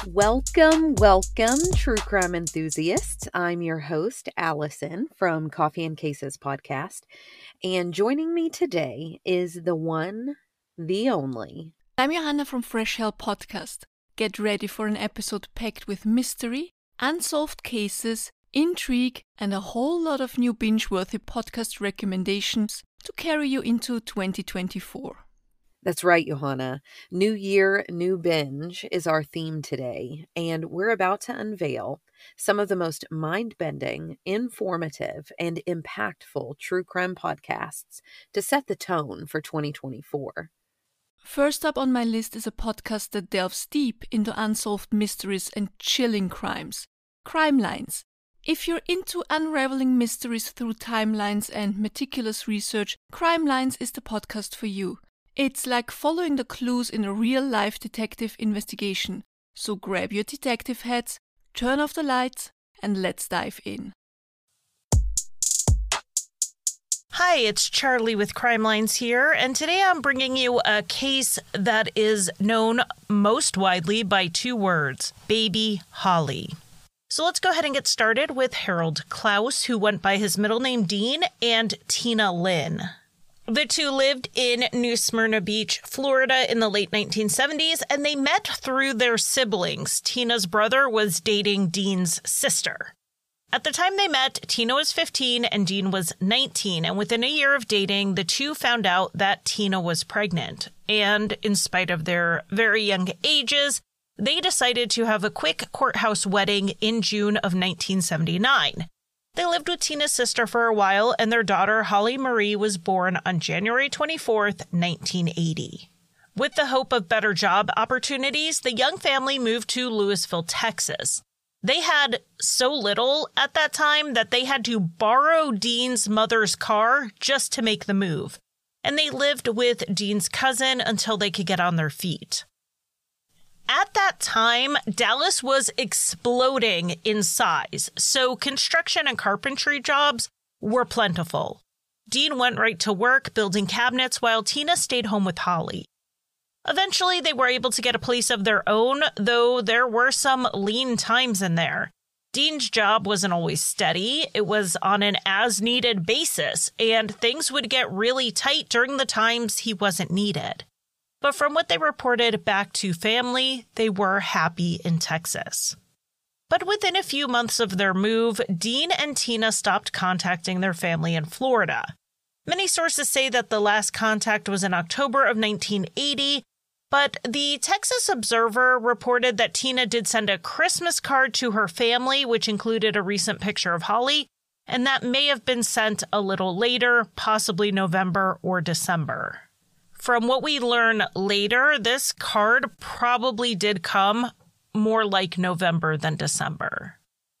Welcome, true crime enthusiasts. I'm your host, Allison from Coffee and Cases podcast, and joining me today is the one, the only. I'm Johanna from Fresh Hell Podcast. Get ready for an episode packed with mystery, unsolved cases, intrigue, and a whole lot of new binge-worthy podcast recommendations to carry you into 2024. That's right, Johanna. New year, new binge is our theme today, and we're about to unveil some of the most mind-bending, informative, and impactful true crime podcasts to set the tone for 2024. First up on my list is a podcast that delves deep into unsolved mysteries and chilling crimes, Crime Lines. If you're into unraveling mysteries through timelines and meticulous research, Crime Lines is the podcast for you. It's like following the clues in a real-life detective investigation. So grab your detective hats, turn off the lights, and let's dive in. Hi, it's Charlie with Crime Lines here, and today I'm bringing you a case that is known most widely by two words, Baby Holly. So let's go ahead and get started with Harold Klaus, who went by his middle name Dean, and Tina Lynn. The two lived in New Smyrna Beach, Florida in the late 1970s, and they met through their siblings. Tina's brother was dating Dean's sister. At the time they met, Tina was 15 and Dean was 19, and within a year of dating, the two found out that Tina was pregnant. And in spite of their very young ages, they decided to have a quick courthouse wedding in June of 1979. They lived with Tina's sister for a while, and their daughter, Holly Marie, was born on January 24th, 1980. With the hope of better job opportunities, the young family moved to Lewisville, Texas. They had so little at that time that they had to borrow Dean's mother's car just to make the move, and they lived with Dean's cousin until they could get on their feet. At that time, Dallas was exploding in size, so construction and carpentry jobs were plentiful. Dean went right to work building cabinets while Tina stayed home with Holly. Eventually, they were able to get a place of their own, though there were some lean times in there. Dean's job wasn't always steady. It was on an as-needed basis, and things would get really tight during the times he wasn't needed. But from what they reported back to family, they were happy in Texas. But within a few months of their move, Dean and Tina stopped contacting their family in Florida. Many sources say that the last contact was in October of 1980, but the Texas Observer reported that Tina did send a Christmas card to her family, which included a recent picture of Holly, and that may have been sent a little later, possibly November or December. From what we learn later, this card probably did come more like November than December.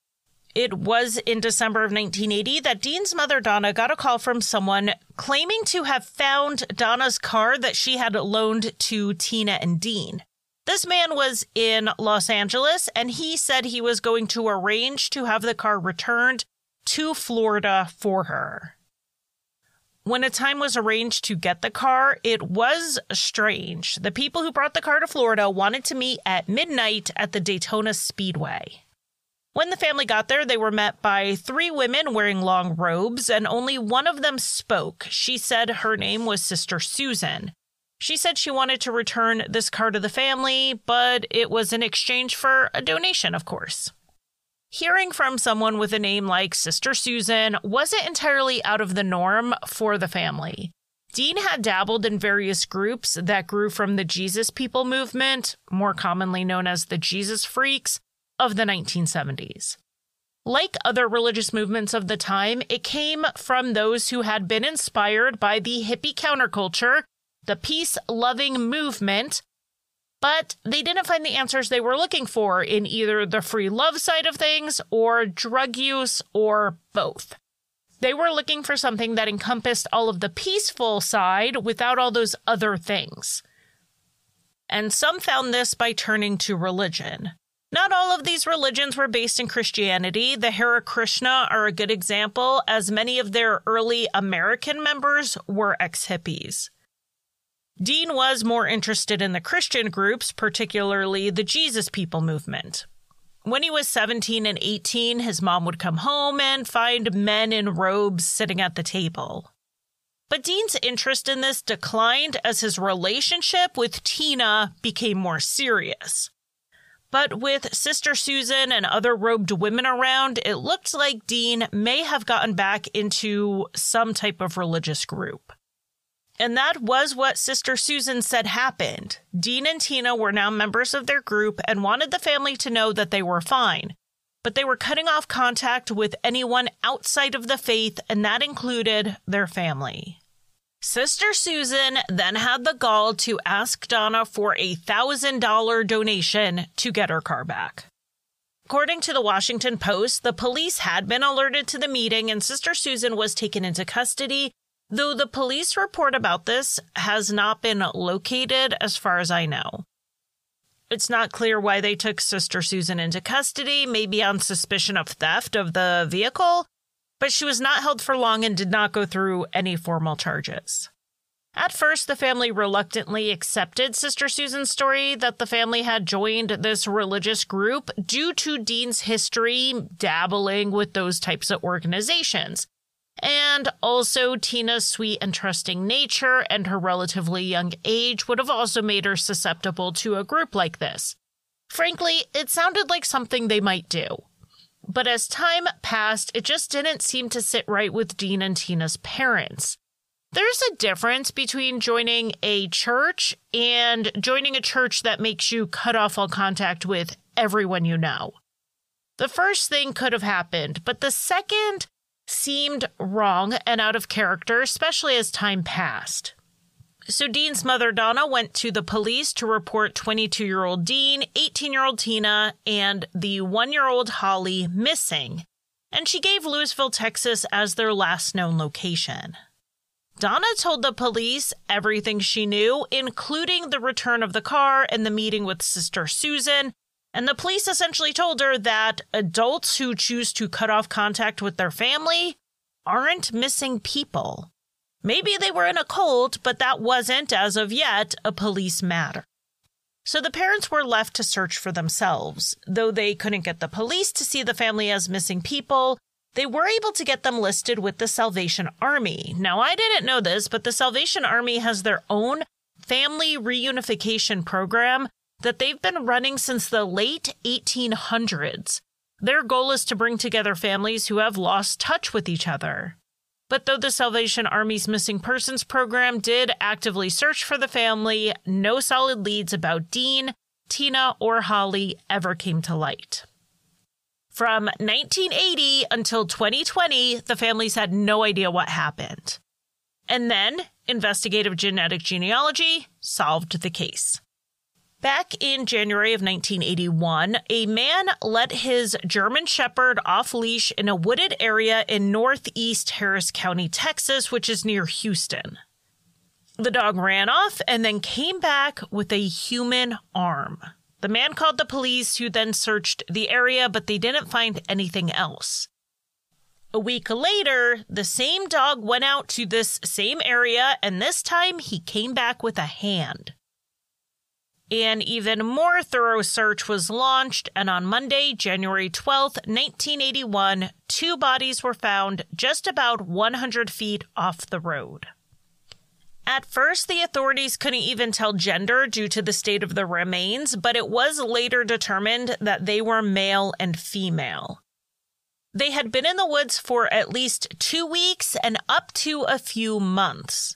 It was in December of 1980 that Dean's mother, Donna, got a call from someone claiming to have found Donna's car that she had loaned to Tina and Dean. This man was in Los Angeles, and he said he was going to arrange to have the car returned to Florida for her. When a time was arranged to get the car, it was strange. The people who brought the car to Florida wanted to meet at midnight at the Daytona Speedway. When the family got there, they were met by three women wearing long robes, and only one of them spoke. She said her name was Sister Susan. She said she wanted to return this car to the family, but it was in exchange for a donation, of course. Hearing from someone with a name like Sister Susan wasn't entirely out of the norm for the family. Dean had dabbled in various groups that grew from the Jesus People movement, more commonly known as the Jesus Freaks, of the 1970s. Like other religious movements of the time, it came from those who had been inspired by the hippie counterculture, the peace-loving movement, but they didn't find the answers they were looking for in either the free love side of things or drug use or both. They were looking for something that encompassed all of the peaceful side without all those other things. And some found this by turning to religion. Not all of these religions were based in Christianity. The Hare Krishna are a good example, as many of their early American members were ex-hippies. Dean was more interested in the Christian groups, particularly the Jesus People movement. When he was 17 and 18, his mom would come home and find men in robes sitting at the table. But Dean's interest in this declined as his relationship with Tina became more serious. But with Sister Susan and other robed women around, it looked like Dean may have gotten back into some type of religious group. And that was what Sister Susan said happened. Dean and Tina were now members of their group and wanted the family to know that they were fine. But they were cutting off contact with anyone outside of the faith, and that included their family. Sister Susan then had the gall to ask Donna for a $1,000 donation to get her car back. According to the Washington Post, the police had been alerted to the meeting and Sister Susan was taken into custody, though the police report about this has not been located as far as I know. It's not clear why they took Sister Susan into custody, maybe on suspicion of theft of the vehicle, but she was not held for long and did not go through any formal charges. At first, the family reluctantly accepted Sister Susan's story that the family had joined this religious group due to Dean's history dabbling with those types of organizations, and also Tina's sweet and trusting nature and her relatively young age would have also made her susceptible to a group like this. Frankly, it sounded like something they might do. But as time passed, it just didn't seem to sit right with Dean and Tina's parents. There's a difference between joining a church and joining a church that makes you cut off all contact with everyone you know. The first thing could have happened, but the second seemed wrong and out of character, especially as time passed. So Dean's mother, Donna, went to the police to report 22-year-old Dean, 18-year-old Tina, and the 1-year-old Holly missing, and she gave Louisville, Texas as their last known location. Donna told the police everything she knew, including the return of the car and the meeting with Sister Susan, and the police essentially told her that adults who choose to cut off contact with their family aren't missing people. Maybe they were in a cult, but that wasn't, as of yet, a police matter. So the parents were left to search for themselves. Though they couldn't get the police to see the family as missing people, they were able to get them listed with the Salvation Army. Now, I didn't know this, but the Salvation Army has their own family reunification program that they've been running since the late 1800s. Their goal is to bring together families who have lost touch with each other. But though the Salvation Army's Missing Persons program did actively search for the family, no solid leads about Dean, Tina, or Holly ever came to light. From 1980 until 2020, the families had no idea what happened. And then, investigative genetic genealogy solved the case. Back in January of 1981, a man let his German Shepherd off leash in a wooded area in northeast Harris County, Texas, which is near Houston. The dog ran off and then came back with a human arm. The man called the police, who then searched the area, but they didn't find anything else. A week later, the same dog went out to this same area, and this time he came back with a hand. An even more thorough search was launched, and on Monday, January 12, 1981, 2 bodies were found just about 100 feet off the road. At first, the authorities couldn't even tell gender due to the state of the remains, but it was later determined that they were male and female. They had been in the woods for at least 2 weeks and up to a few months.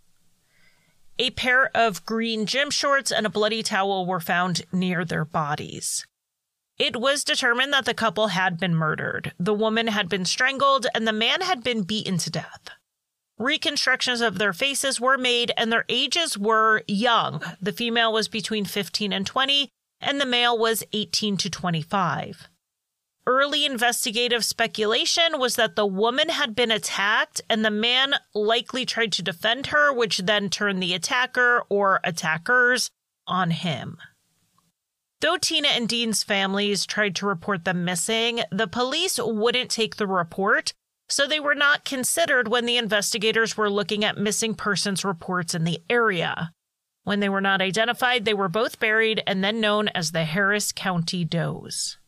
A pair of green gym shorts and a bloody towel were found near their bodies. It was determined that the couple had been murdered. The woman had been strangled and the man had been beaten to death. Reconstructions of their faces were made and their ages were young. The female was between 15 and 20 and the male was 18 to 25. Early investigative speculation was that the woman had been attacked and the man likely tried to defend her, which then turned the attacker or attackers on him. Though Tina and Dean's families tried to report them missing, the police wouldn't take the report, so they were not considered when the investigators were looking at missing persons reports in the area. When they were not identified, they were both buried and then known as the Harris County Does.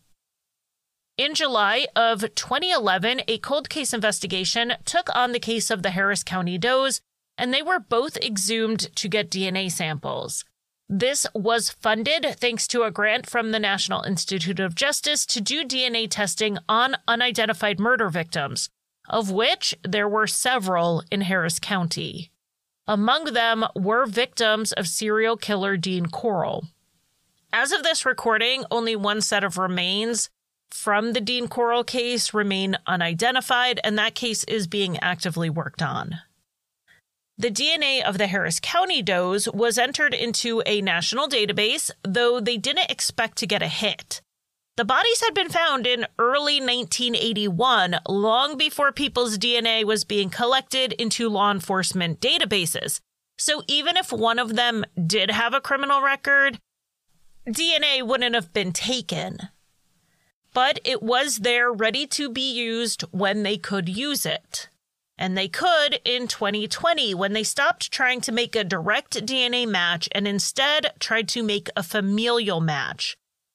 In July of 2011, a cold case investigation took on the case of the Harris County Does, and they were both exhumed to get DNA samples. This was funded thanks to a grant from the National Institute of Justice to do DNA testing on unidentified murder victims, of which there were several in Harris County. Among them were victims of serial killer Dean Corll. As of this recording, only one set of remains from the Dean Corll case remain unidentified, and that case is being actively worked on. The DNA of the Harris County Does was entered into a national database, though they didn't expect to get a hit. The bodies had been found in early 1981, long before people's DNA was being collected into law enforcement databases. So even if one of them did have a criminal record, DNA wouldn't have been taken. But it was there ready to be used when they could use it. And they could in 2020 when they stopped trying to make a direct DNA match and instead tried to make a familial match.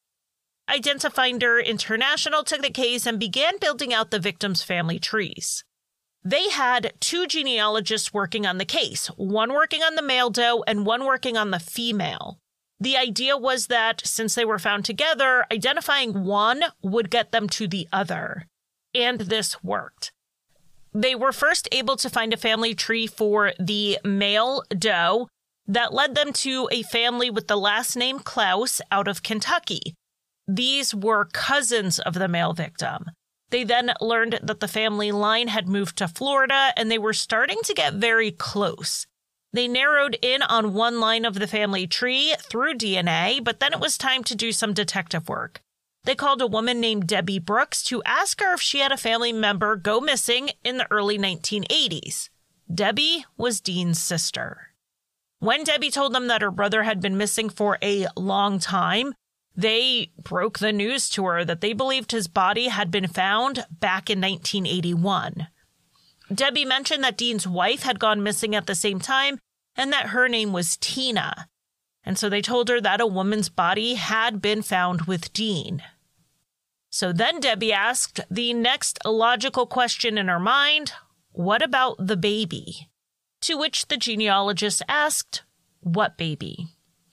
Identifinder International took the case and began building out the victims' family trees. They had 2 genealogists working on the case, one working on the male doe and one working on the female. The idea was that since they were found together, identifying one would get them to the other. And this worked. They were first able to find a family tree for the male doe that led them to a family with the last name Klaus out of Kentucky. These were cousins of the male victim. They then learned that the family line had moved to Florida, and they were starting to get very close. They narrowed in on one line of the family tree through DNA, but then it was time to do some detective work. They called a woman named Debbie Brooks to ask her if she had a family member go missing in the early 1980s. Debbie was Dean's sister. When Debbie told them that her brother had been missing for a long time, they broke the news to her that they believed his body had been found back in 1981. Debbie mentioned that Dean's wife had gone missing at the same time and that her name was Tina. And so they told her that a woman's body had been found with Dean. So then Debbie asked the next logical question in her mind, what about the baby? To which the genealogist asked, what baby?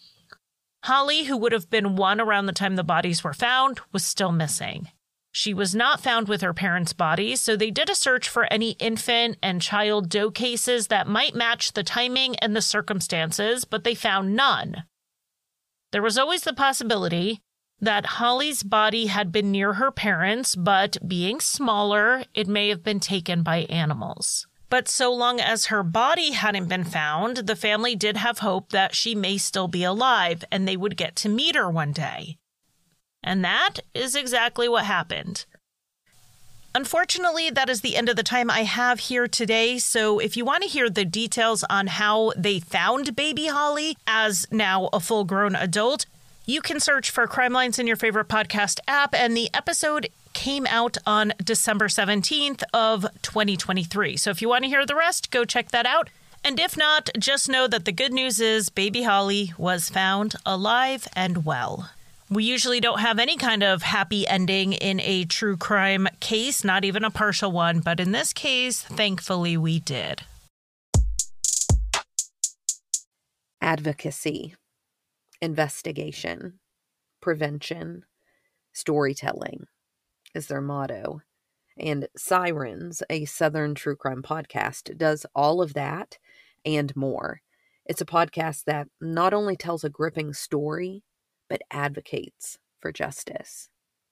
Holly, who would have been 1 around the time the bodies were found, was still missing. She was not found with her parents' bodies, so they did a search for any infant and child doe cases that might match the timing and the circumstances, but they found none. There was always the possibility that Holly's body had been near her parents, but being smaller, it may have been taken by animals. But so long as her body hadn't been found, the family did have hope that she may still be alive and they would get to meet her one day. And that is exactly what happened. Unfortunately, that is the end of the time I have here today, so if you want to hear the details on how they found baby Holly as now a full-grown adult, you can search for Crime Lines in your favorite podcast app, and the episode came out on December 17th of 2023. So if you want to hear the rest, go check that out. And if not, just know that the good news is baby Holly was found alive and well. We usually don't have any kind of happy ending in a true crime case, not even a partial one, but in this case, thankfully we did. Advocacy, investigation, prevention, storytelling is their motto. And Sirens, a Southern true crime podcast, does all of that and more. It's a podcast that not only tells a gripping story, but advocates for justice.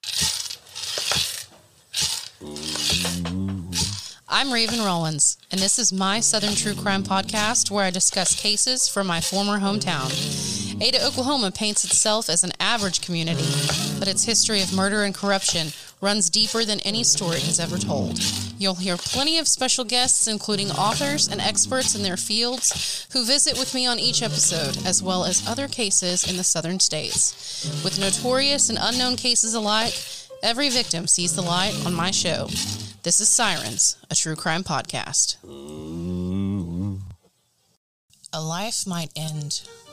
I'm Raven Rollins, and this is my Southern True Crime podcast where I discuss cases from my former hometown. Ada, Oklahoma paints itself as an average community, but its history of murder and corruption runs deeper than any story has ever told. You'll hear plenty of special guests, including authors and experts in their fields, who visit with me on each episode, as well as other cases in the southern states. With notorious and unknown cases alike, every victim sees the light on my show. This is Sirens, a true crime podcast. A life might end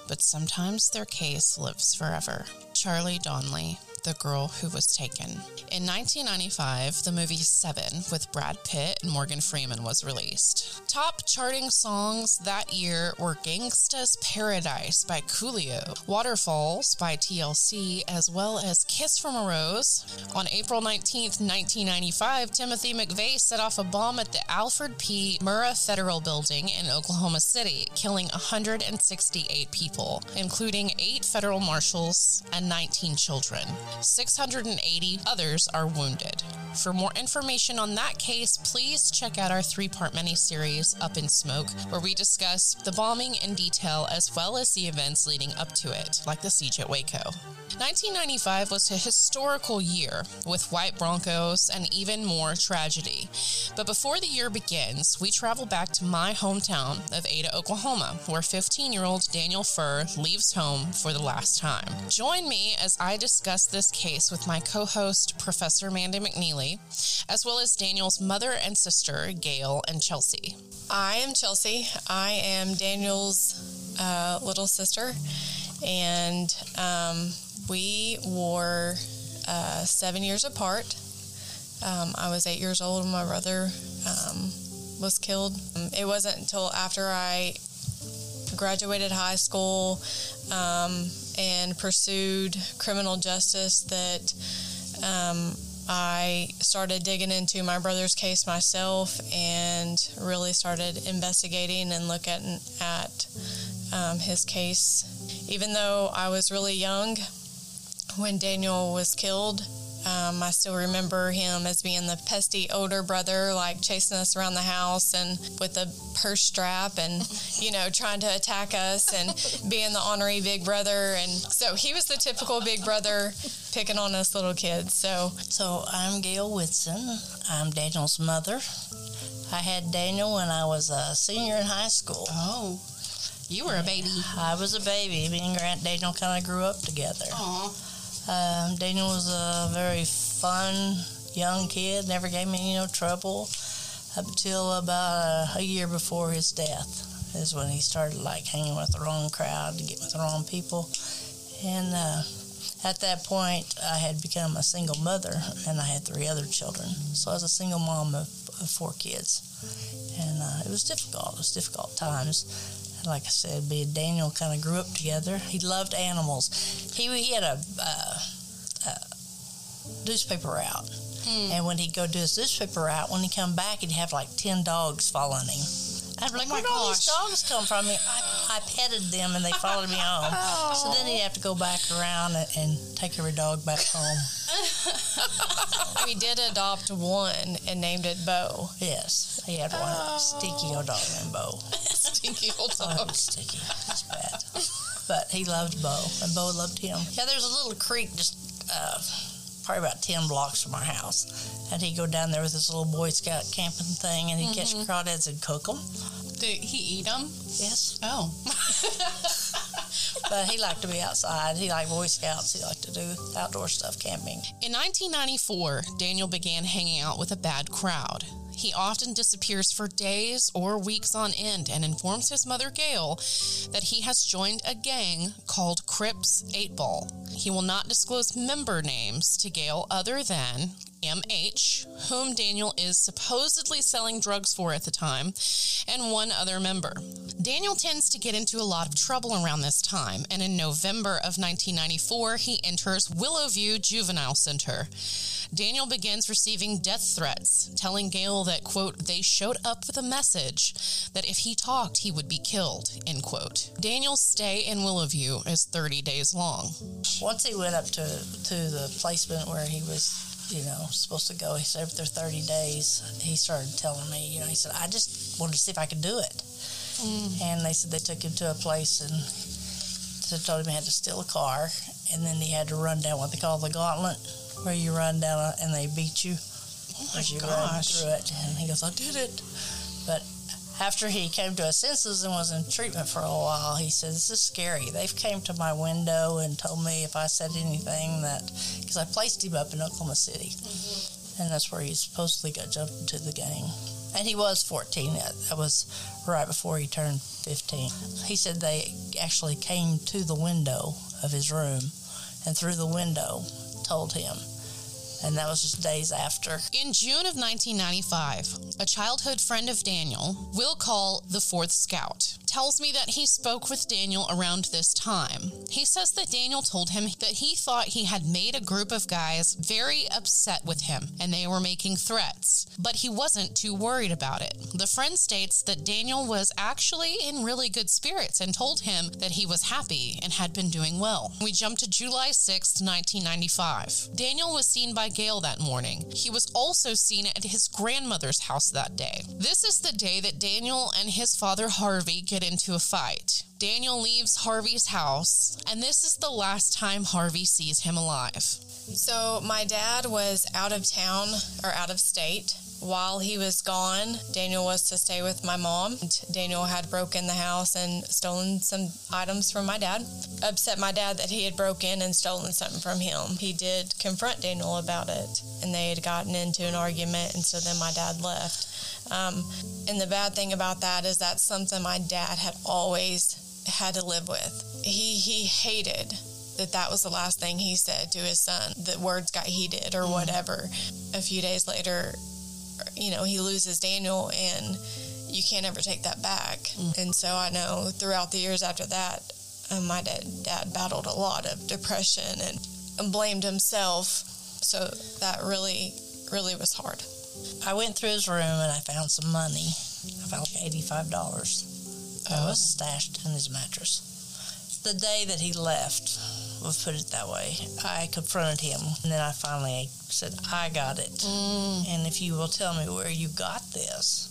but sometimes their case lives forever. Charlie Donnelly, the girl who was taken. In 1995, the movie Seven with Brad Pitt and Morgan Freeman was released. Top charting songs that year were Gangsta's Paradise by Coolio, Waterfalls by TLC, as well as Kiss from a Rose. On April 19th, 1995, Timothy McVeigh set off a bomb at the Alfred P. Murrah Federal Building in Oklahoma City, killing 168 people, including 8 federal marshals and 19 children. 680 others are wounded. For more information on that case, please check out our 3-part miniseries, Up in Smoke, where we discuss the bombing in detail as well as the events leading up to it, like the siege at Waco. 1995 was a historical year with white Broncos and even more tragedy. But before the year begins, we travel back to my hometown of Ada, Oklahoma, where 15-year-old Daniel Furr leaves home for the last time. Join me as I discuss this case with my co-host, Professor Amanda McNeely, as well as Daniel's mother and sister, Gail and Chelsea. I am Chelsea. I am Daniel's little sister, and we were 7 years apart. I was 8 years old when my brother was killed. It wasn't until after I graduated high school and pursued criminal justice that I started digging into my brother's case myself and really started investigating and looking at his case. Even though I was really young when Daniel was killed, I still remember him as being the pesky older brother, like chasing us around the house and with a purse strap and, you know, trying to attack us and being the ornery big brother. And so he was the typical big brother picking on us little kids. So I'm Gail Whitson. I'm Daniel's mother. I had Daniel when I was a senior in high school. Oh, you were a baby. I was a baby. Me and Grant Daniel kind of grew up together. Aww. Daniel was a very fun young kid, never gave me no trouble up until about a year before his death is when he started like hanging with the wrong crowd, getting with the wrong people. And at that point, I had become a single mother, and I had 3 other children. So I was a single mom of 4 kids. And it was difficult. It was difficult times. Like I said, me and Daniel kind of grew up together. He loved animals. He had a newspaper route. And when he'd go do his newspaper route, when he come back, he'd have like 10 dogs following him. I'd be like, where'd all these dogs come from? I petted them, and they followed me home. Oh. So then he'd have to go back around and take every dog back home. We did adopt one and named it Bo. Yes, he had one stinky old dog named Bo. Stinky old dog. Oh, stinky. It's bad. But he loved Bo, and Bo loved him. Yeah, there's a little creek just probably about 10 blocks from our house. And he'd go down there with his little Boy Scout camping thing, and he'd catch crawdads and cook them. Did he eat them? Yes. Oh. But he liked to be outside. He liked Boy Scouts. He liked to do outdoor stuff, camping. In 1994, Daniel began hanging out with a bad crowd. He often disappears for days or weeks on end and informs his mother, Gail, that he has joined a gang called Crips 8-Ball. He will not disclose member names to Gail other than MH, whom Daniel is supposedly selling drugs for at the time, and one other member. Daniel tends to get into a lot of trouble around this time, and in November of 1994, he enters Willowview Juvenile Center. Daniel begins receiving death threats, telling Gail that, quote, they showed up with a message that if he talked, he would be killed, end quote. Daniel's stay in Willowview is 30 days long. Once he went up to the placement where he was, supposed to go, he said after 30 days, he started telling me, he said, I just wanted to see if I could do it. And they said they took him to a place and told him he had to steal a car, and then he had to run down what they call the gauntlet, where you run down and they beat you as you run through it. And he goes, I did it. But after he came to his senses and was in treatment for a while, he said, this is scary. They've came to my window and told me if I said anything that, because I placed him up in Oklahoma City. And that's where he supposedly got jumped into the gang. And he was 14. That was right before he turned 15. He said they actually came to the window of his room and through the window told him. And that was just days after. In June of 1995, a childhood friend of Daniel, Will Call, the 4th Scout, tells me that he spoke with Daniel around this time. He says that Daniel told him that he thought he had made a group of guys very upset with him and they were making threats, but he wasn't too worried about it. The friend states that Daniel was actually in really good spirits and told him that he was happy and had been doing well. We jump to July 6th, 1995. Daniel was seen by Gail that morning. He was also seen at his grandmother's house that day. This is the day that Daniel and his father Harvey get into a fight. Daniel leaves Harvey's house, and this is the last time Harvey sees him alive. So my dad was out of town or out of state. While he was gone, Daniel was to stay with my mom. Daniel had broken the house and stolen some items from my dad. Upset my dad that he had broken and stolen something from him. He did confront Daniel about it, and they had gotten into an argument, and so then my dad left. And the bad thing about that is that's something my dad had always had to live with. He hated that was the last thing he said to his son. The words got heated or whatever. A few days later, he loses Daniel, and you can't ever take that back. And so I know throughout the years after that, my dad battled a lot of depression and blamed himself. So that really, really was hard. I went through his room and I found some money. I found $85 that was stashed in his mattress. The day that he left, we'll put it that way, I confronted him, and then I finally said, I got it. And if you will tell me where you got this,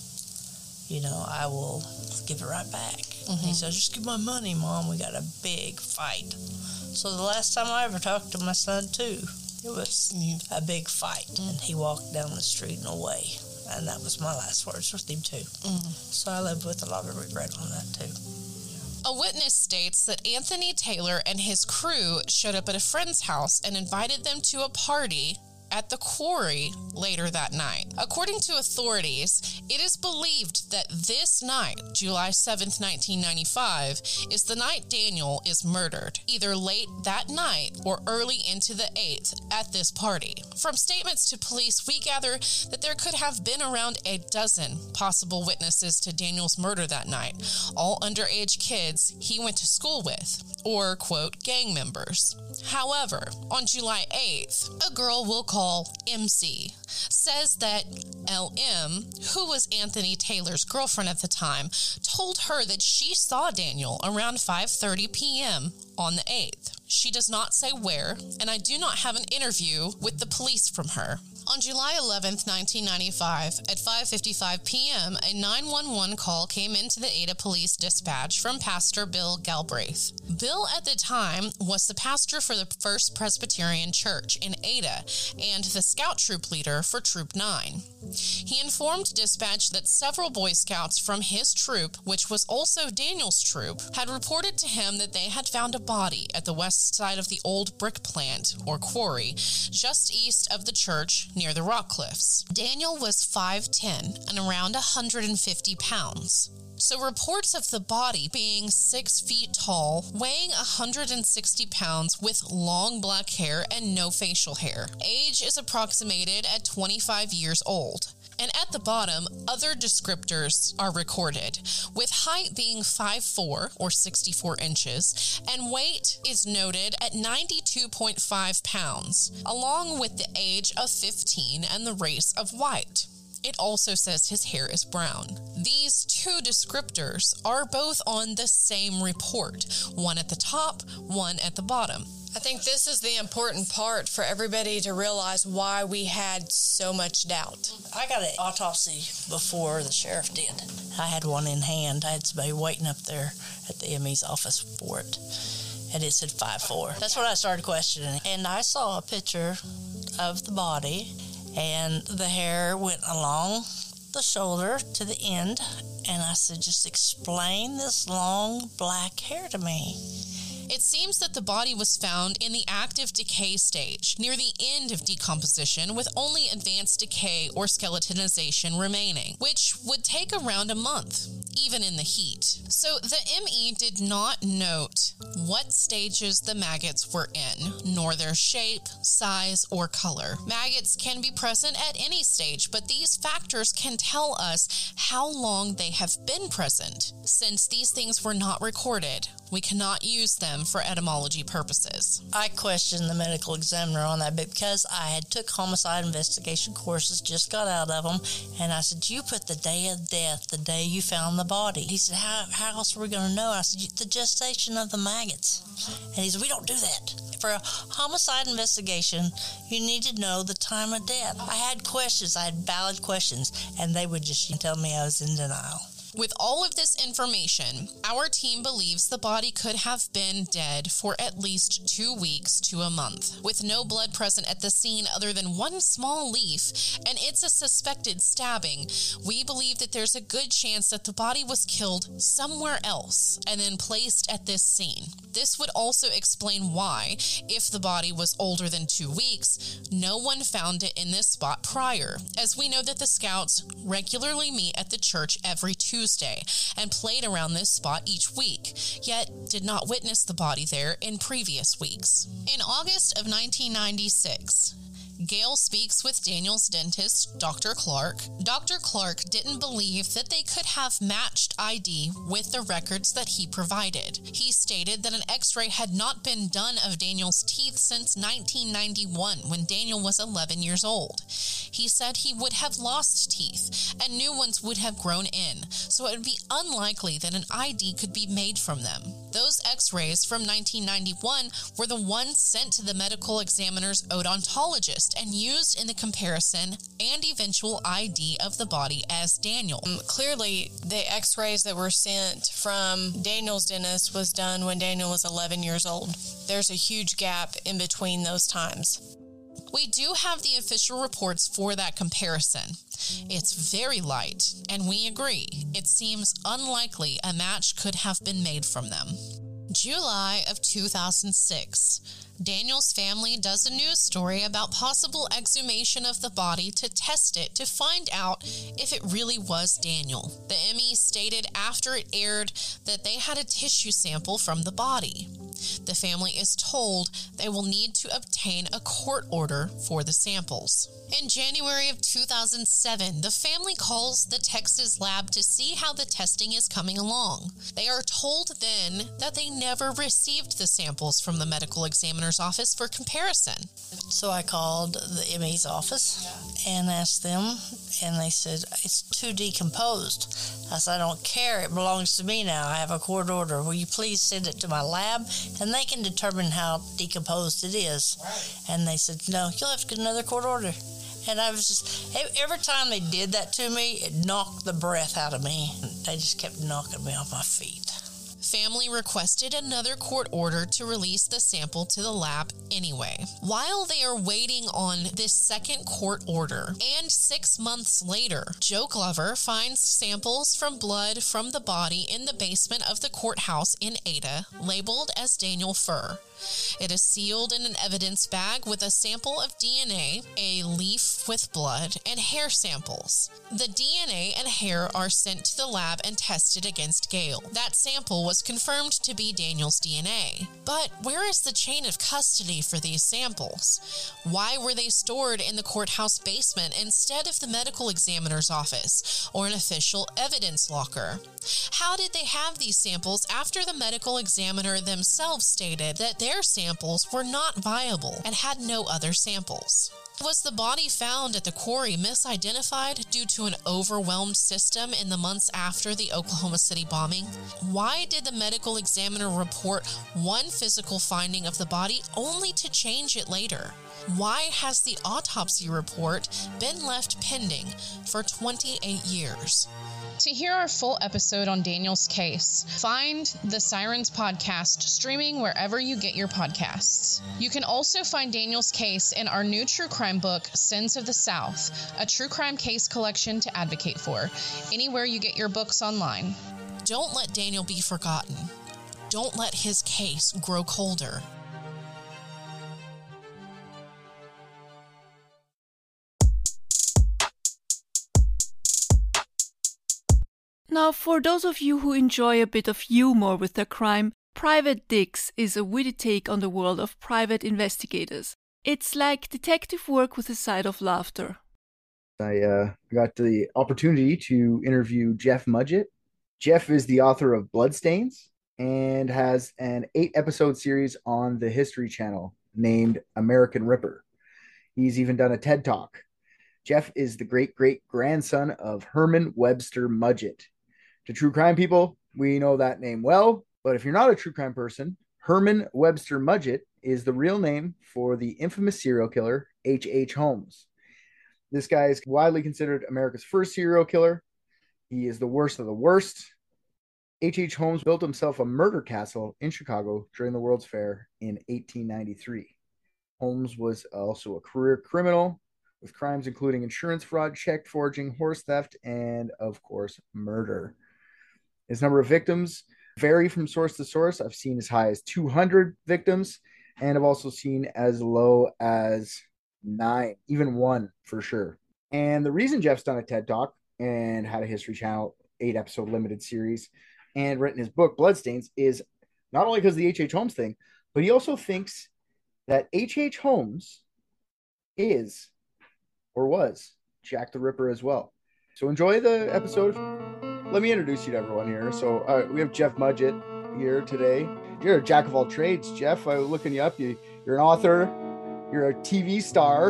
I will give it right back. He said, just give my money, Mom. We got a big fight. So the last time I ever talked to my son, too, it was a big fight. And he walked down the street and away. And that was my last words with him, too. So I lived with a lot of regret on that, too. A witness states that Anthony Taylor and his crew showed up at a friend's house and invited them to a party at the quarry later that night. According to authorities, it is believed that this night, July 7th, 1995, is the night Daniel is murdered, either late that night or early into the 8th at this party. From statements to police, we gather that there could have been around a dozen possible witnesses to Daniel's murder that night, all underage kids he went to school with, or, quote, gang members. However, on July 8th, a girl we'll call MC says that LM, who was Anthony Taylor's girlfriend at the time, told her that she saw Daniel around 5:30 p.m. on the 8th. She does not say where, and I do not have an interview with the police from her. On July 11th, 1995, at 5:55 p.m., a 911 call came into the Ada Police Dispatch from Pastor Bill Galbraith. Bill, at the time, was the pastor for the First Presbyterian Church in Ada and the scout troop leader for Troop 9. He informed dispatch that several Boy Scouts from his troop, which was also Daniel's troop, had reported to him that they had found a body at the west side of the old brick plant, or quarry, just east of the church near the rock cliffs. Daniel was 5'10" and around 150 pounds. So reports of the body being 6 feet tall, weighing 160 pounds with long black hair and no facial hair. Age is approximated at 25 years old. And at the bottom, other descriptors are recorded, with height being 5'4" or 64 inches, and weight is noted at 92.5 pounds, along with the age of 15 and the race of white. It also says his hair is brown. These two descriptors are both on the same report, one at the top, one at the bottom. I think this is the important part for everybody to realize why we had so much doubt. I got an autopsy before the sheriff did. I had one in hand. I had somebody waiting up there at the ME's office for it. And it said 5'4". That's when I started questioning. And I saw a picture of the body, and the hair went along the shoulder to the end. And I said, just explain this long black hair to me. It seems that the body was found in the active decay stage, near the end of decomposition, with only advanced decay or skeletonization remaining, which would take around a month, even in the heat. So the ME did not note what stages the maggots were in, nor their shape, size, or color. Maggots can be present at any stage, but these factors can tell us how long they have been present. Since these things were not recorded, we cannot use them for etymology purposes. I questioned the medical examiner on that bit because I had took homicide investigation courses, just got out of them, and I said, you put the day of death, the day you found the body. He said, how else are we going to know? I said, the gestation of the maggots. And he said, we don't do that. For a homicide investigation, you need to know the time of death. I had questions, I had valid questions, and they would just tell me I was in denial. With all of this information, our team believes the body could have been dead for at least 2 weeks to a month, with no blood present at the scene other than one small leaf, and it's a suspected stabbing. We believe that there's a good chance that the body was killed somewhere else and then placed at this scene. This would also explain why, if the body was older than 2 weeks, no one found it in this spot prior, as we know that the Scouts regularly meet at the church every Tuesday and played around this spot each week, yet did not witness the body there in previous weeks. In August of 1996, Gail speaks with Daniel's dentist, Dr. Clark. Dr. Clark didn't believe that they could have matched ID with the records that he provided. He stated that an x-ray had not been done of Daniel's teeth since 1991, when Daniel was 11 years old. He said he would have lost teeth, and new ones would have grown in, so it would be unlikely that an ID could be made from them. Those x-rays from 1991 were the ones sent to the medical examiner's odontologist and used in the comparison and eventual ID of the body as Daniel. Clearly, the x-rays that were sent from Daniel's dentist was done when Daniel was 11 years old. There's a huge gap in between those times. We do have the official reports for that comparison. It's very light, and we agree. It seems unlikely a match could have been made from them. July of 2006. Daniel's family does a news story about possible exhumation of the body to test it to find out if it really was Daniel. The ME stated after it aired that they had a tissue sample from the body. The family is told they will need to obtain a court order for the samples. In January of 2007, the family calls the Texas lab to see how the testing is coming along. They are told then that they never received the samples from the medical examiner's office for comparison. So I called the ME's office and asked them, and they said, it's too decomposed. I said, I don't care. It belongs to me now. I have a court order. Will you please send it to my lab? And they can determine how decomposed it is. Right. And they said, no, you'll have to get another court order. And I was just, every time they did that to me, it knocked the breath out of me. They just kept knocking me off my feet. Family requested another court order to release the sample to the lab anyway. While they are waiting on this second court order, and 6 months later, Joe Glover finds samples from blood from the body in the basement of the courthouse in Ada, labeled as Daniel Furr. It is sealed in an evidence bag with a sample of DNA, a leaf with blood, and hair samples. The DNA and hair are sent to the lab and tested against Gail. That sample was confirmed to be Daniel's DNA. But where is the chain of custody for these samples? Why were they stored in the courthouse basement instead of the medical examiner's office or an official evidence locker? How did they have these samples after the medical examiner themselves stated that their samples were not viable and had no other samples? Was the body found at the quarry misidentified due to an overwhelmed system in the months after the Oklahoma City bombing? Why did the medical examiner report one physical finding of the body only to change it later? Why has the autopsy report been left pending for 28 years? To hear our full episode on Daniel's case, find the Sirens podcast streaming wherever you get your podcasts. You can also find Daniel's case in our new true crime book, Sins of the South, a true crime case collection to advocate for, anywhere you get your books online. Don't let Daniel be forgotten. Don't let his case grow colder. Now, for those of you who enjoy a bit of humor with their crime, Private Dicks is a witty take on the world of private investigators. It's like detective work with a side of laughter. I got the opportunity to interview Jeff Mudgett. Jeff is the author of Bloodstains and has an 8-episode series on the History Channel named American Ripper. He's even done a TED Talk. Jeff is the great-great-grandson of Herman Webster Mudgett. To true crime people, we know that name well, but if you're not a true crime person, Herman Webster Mudgett is the real name for the infamous serial killer H.H. Holmes. This guy is widely considered America's first serial killer. He is the worst of the worst. H.H. Holmes built himself a murder castle in Chicago during the World's Fair in 1893. Holmes was also a career criminal with crimes including insurance fraud, check forging, horse theft, and, of course, murder. His number of victims vary from source to source. I've seen as high as 200 victims, and I've also seen as low as 9, even 1 for sure. And the reason Jeff's done a TED Talk and had a History Channel 8-episode limited series and written his book, Bloodstains, is not only because of the H.H. Holmes thing, but he also thinks that H.H. Holmes is or was Jack the Ripper as well. So enjoy the episode. Let me introduce you to everyone here. So we have Jeff Mudgett here today. You're a jack of all trades, Jeff. I was looking you up. You're an author. You're a TV star.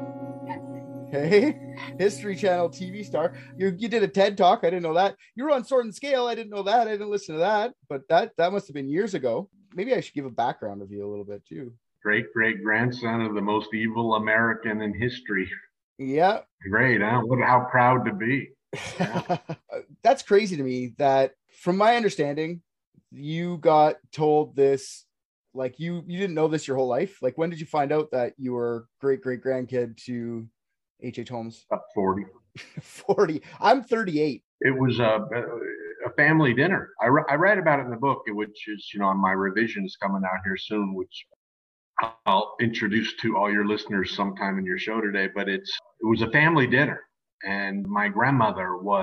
Okay, History Channel TV star. You did a TED Talk. I didn't know that. You were on Sword and Scale. I didn't know that. I didn't listen to that. But that must have been years ago. Maybe I should give a background of you a little bit too. Great-great-grandson of the most evil American in history. Yeah. Great, huh? How proud to be. Yeah. That's crazy to me that, from my understanding, you got told this, like you didn't know this your whole life. Like, when did you find out that you were great-great-grandkid to H.H. Holmes? About 40. 40. I'm 38. It was a family dinner. I write about it in the book, which is, on my revisions coming out here soon, which I'll introduce to all your listeners sometime in your show today. But it was a family dinner, and my grandmother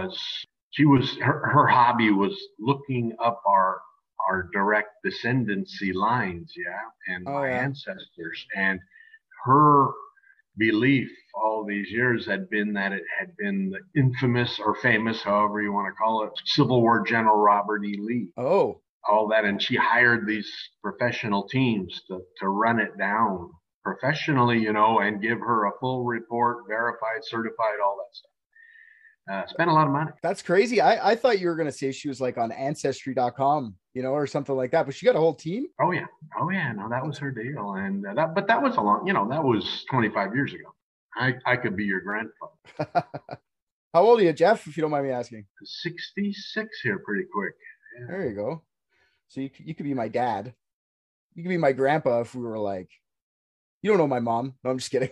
her hobby was looking up our direct descendancy lines, and my ancestors, and her belief all these years had been that it had been the infamous or famous, however you want to call it, Civil War General Robert E. Lee. Oh. All that. And she hired these professional teams to run it down professionally, and give her a full report, verified, certified, all that stuff. Spent a lot of money. That's crazy. I thought you were going to say she was like on ancestry.com, or something like that, but she got a whole team. Oh yeah. No, that was her deal. And but that was a long, that was 25 years ago. I could be your grandfather. How old are you, Jeff, if you don't mind me asking? 66 here pretty quick. Yeah. There you go. So you could be my dad. You could be my grandpa if we were like, you don't know my mom. No, I'm just kidding.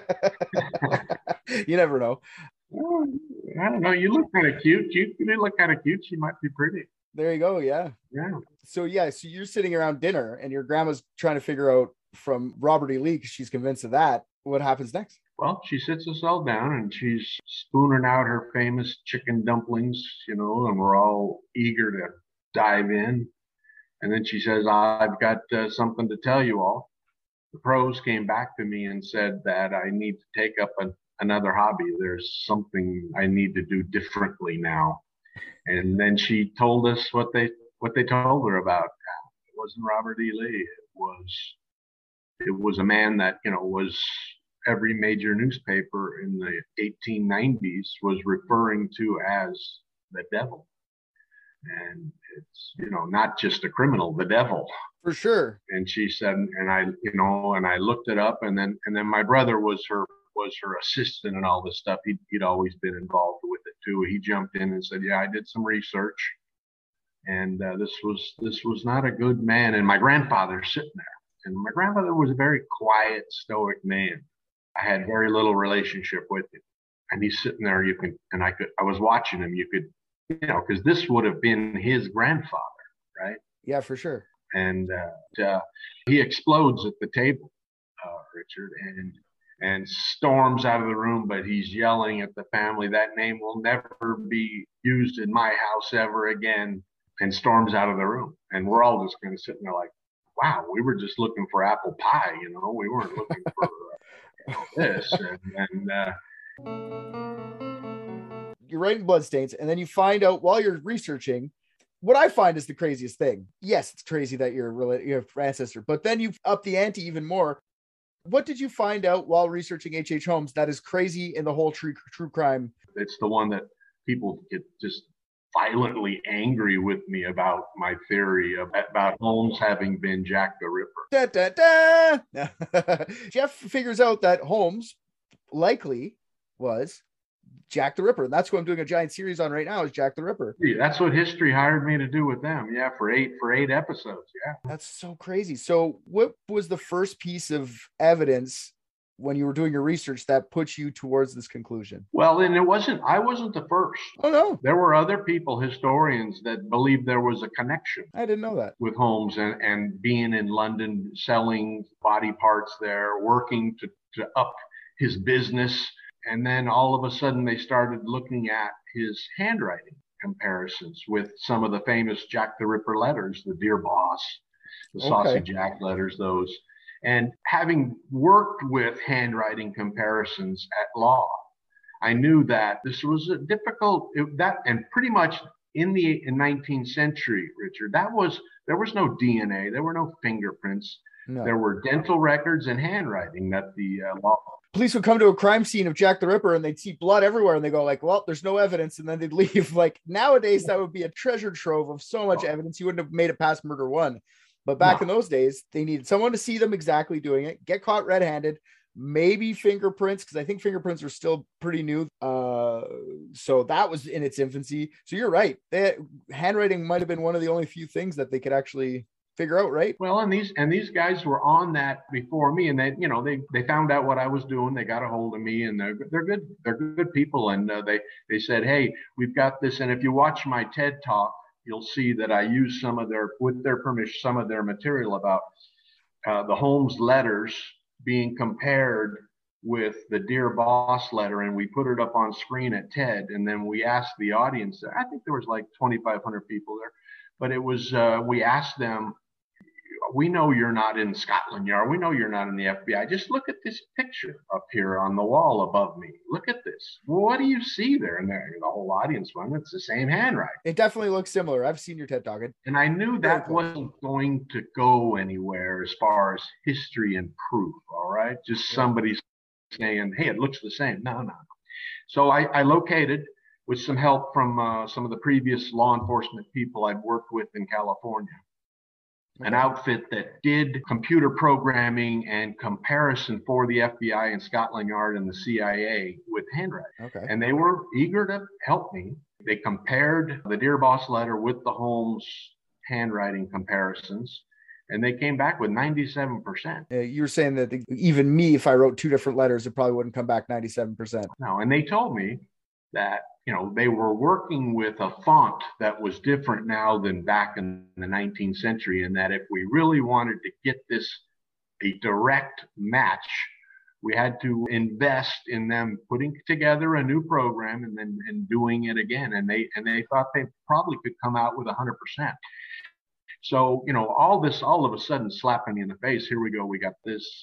You never know. Well, I don't know. You look kind of cute. You look kind of cute. She might be pretty. There you go. Yeah. Yeah. So you're sitting around dinner and your grandma's trying to figure out from Robert E. Lee, because she's convinced of that, what happens next? Well, she sits us all down and she's spooning out her famous chicken dumplings, and we're all eager to dive in. And then she says, I've got something to tell you all. The pros came back to me and said that I need to take up another hobby. There's something I need to do differently now. And then she told us what they told her about. It wasn't Robert E. Lee. It was a man that, was every major newspaper in the 1890s was referring to as the devil. And it's, not just a criminal, the devil. For sure. And she said, and I looked it up, and then my brother was her assistant and all this stuff. He'd always been involved with it too. He jumped in and said, yeah, I did some research, and this was not a good man. And my grandfather's sitting there, and my grandfather was a very quiet, stoic man. I had very little relationship with him, and he's sitting there. I was watching him. You could, because this would have been his grandfather, right? Yeah, for sure. And he explodes at the table, Richard, and storms out of the room, but he's yelling at the family, that name will never be used in my house ever again, and storms out of the room. And we're all just kind of sitting there like, wow, we were just looking for apple pie, we weren't looking for this. You're writing Bloodstains, and then you find out while you're researching, what I find is the craziest thing. Yes, it's crazy that you have ancestor, but then you up the ante even more. What did you find out while researching H.H. Holmes that is crazy in the whole true crime? It's the one that people get just violently angry with me about, my theory about Holmes having been Jack the Ripper. Da, da, da. Jeff figures out that Holmes likely was Jack the Ripper. And that's what I'm doing a giant series on right now, is Jack the Ripper. Yeah, that's what History hired me to do with them. Yeah, for eight episodes. Yeah. That's so crazy. So what was the first piece of evidence when you were doing your research that put you towards this conclusion? Well, and I wasn't the first. Oh, no. There were other people, historians, that believed there was a connection. I didn't know that. With Holmes and being in London, selling body parts there, working to up his business. And then all of a sudden they started looking at his handwriting comparisons with some of the famous Jack the Ripper letters, the Dear Boss, the Saucy Jack letters, those. And having worked with handwriting comparisons at law, I knew that this was a difficult, and pretty much in the 19th century, Richard, there was no DNA, there were no fingerprints. No. There were dental records and handwriting that the law. Police would come to a crime scene of Jack the Ripper and they'd see blood everywhere and they go like, well, there's no evidence. And then they'd leave. Like nowadays, that would be a treasure trove of so much evidence. You wouldn't have made it past murder one. But back in those days, they needed someone to see them exactly doing it, get caught red-handed, maybe fingerprints, because I think fingerprints are still pretty new. So that was in its infancy. So you're right. Handwriting might have been one of the only few things that they could actually figure out, right? Well, and these guys were on that before me, and they found out what I was doing. They got a hold of me, and they're good people, and they said, hey, we've got this, and if you watch my TED Talk, you'll see that I use with their permission, some of their material about the Holmes letters being compared with the Dear Boss letter, and we put it up on screen at TED, and then we asked the audience. I think there was like 2,500 people there, but it was we asked them, we know you're not in Scotland Yard. We know you're not in the FBI. Just look at this picture up here on the wall above me. Look at this. Well, what do you see there? And the whole audience went, it's the same handwriting. It definitely looks similar. I've seen your TED Talk. And I knew that wasn't going to go anywhere as far as history and proof, all right? Just somebody saying, hey, it looks the same. No. So I located, with some help from some of the previous law enforcement people I'd worked with in California, an outfit that did computer programming and comparison for the FBI and Scotland Yard and the CIA with handwriting. Okay. And they were eager to help me. They compared the Dear Boss letter with the Holmes handwriting comparisons, and they came back with 97%. You were saying that even me, if I wrote two different letters, it probably wouldn't come back 97%. No, and they told me that they were working with a font that was different now than back in the 19th century, and that if we really wanted to get this a direct match, we had to invest in them putting together a new program and doing it again. And they thought they probably could come out with 100%. So, all this all of a sudden slapping me in the face. Here we go. We got this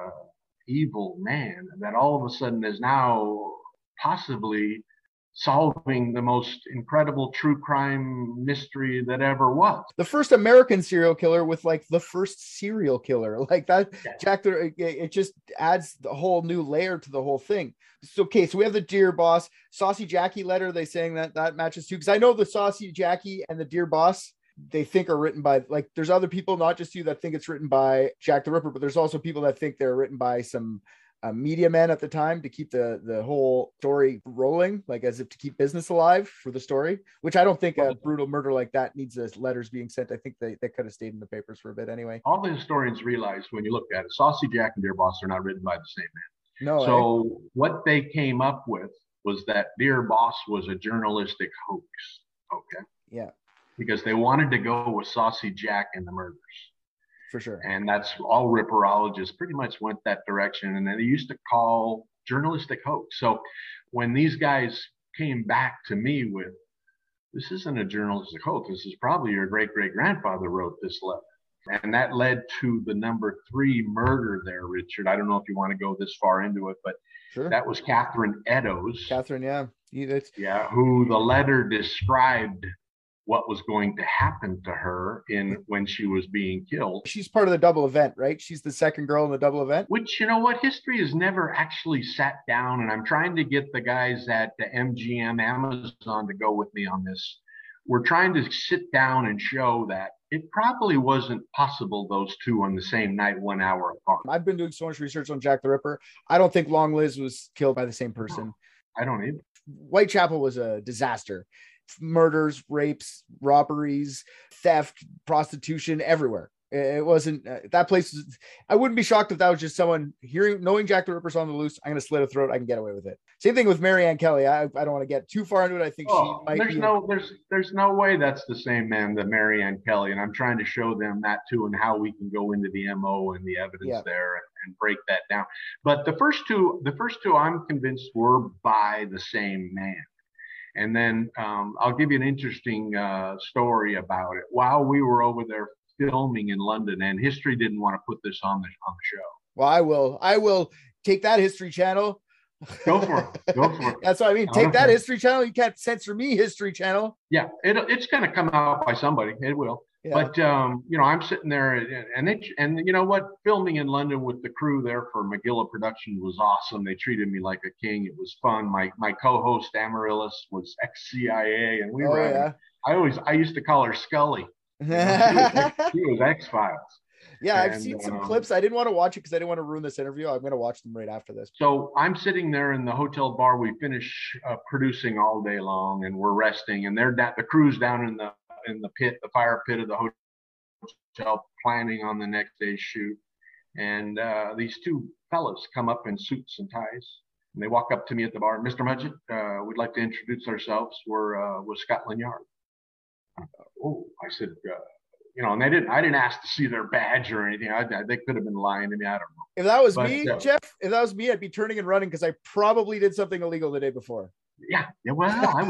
evil man that all of a sudden is now possibly solving the most incredible true crime mystery that ever was. The first American serial killer with the first serial killer like that. Yeah. Jack, it just adds the whole new layer to the whole thing. So we have the Dear Boss, Saucy Jackie letter. They saying that matches too, because I know the Saucy Jackie and the Dear Boss, they think are written by, there's other people, not just you, that think it's written by Jack the Ripper, but there's also people that think they're written by some media men at the time to keep the whole story rolling, as if to keep business alive for the story, which I don't think a brutal murder like that needs letters being sent. I think they could have stayed in the papers for a bit anyway. All the historians realize when you look at it, Saucy Jack and Dear Boss are not written by the same man. No. So what they came up with was that Dear Boss was a journalistic hoax. Okay. Yeah. because they wanted to go with Saucy Jack in the murders. For sure. And that's all ripperologists pretty much went that direction. And they used to call journalistic hoax. So when these guys came back to me with, this isn't a journalistic hoax, this is probably your great-great-grandfather wrote this letter. And that led to the number 3 murder there, Richard. I don't know if you want to go this far into it, but Sure. That was Catherine Eddowes. Catherine, yeah. Who the letter described what was going to happen to her when she was being killed. She's part of the double event, right? She's the second girl in the double event. Which, you know what, history has never actually sat down, and I'm trying to get the guys at the MGM Amazon to go with me on this. We're trying to sit down and show that it probably wasn't possible those two on the same night, 1 hour apart. I've been doing so much research on Jack the Ripper. I don't think Long Liz was killed by the same person. No, I don't either. Whitechapel was a disaster. Murders, rapes, robberies, theft, prostitution, everywhere. It wasn't that place. I wouldn't be shocked if that was just someone knowing Jack the Ripper's on the loose. I'm going to slit a throat. I can get away with it. Same thing with Marianne Kelly. I don't want to get too far into it. I think she might there's no way that's the same man that Marianne Kelly. And I'm trying to show them that too, and how we can go into the MO and the evidence there and break that down. But the first two I'm convinced were by the same man. And then I'll give you an interesting story about it. While we were over there filming in London, and History didn't want to put this on the show. Well, I will take that History Channel. Go for it. That's what I mean. Take that History Channel. You can't censor me, History Channel. Yeah, it's going to come out by somebody. It will. Yeah. But I'm sitting there, and you know what? Filming in London with the crew there for Magilla Production was awesome. They treated me like a king. It was fun. My co-host Amaryllis was ex-CIA, and we were. Yeah. I used to call her Scully. She was X-Files. Yeah, I've seen some clips. I didn't want to watch it because I didn't want to ruin this interview. I'm going to watch them right after this. So I'm sitting there in the hotel bar. We finish producing all day long, and we're resting. And the crew's down in the pit, the fire pit of the hotel, planning on the next day's shoot. And these two fellas come up in suits and ties, and they walk up to me at the bar. Mr. Mudgett, we'd like to introduce ourselves. We're with Scotland Yard. I said, and I didn't ask to see their badge or anything. They could have been lying to me. I don't know. If that was me, Jeff, I'd be turning and running because I probably did something illegal the day before. Yeah. Well,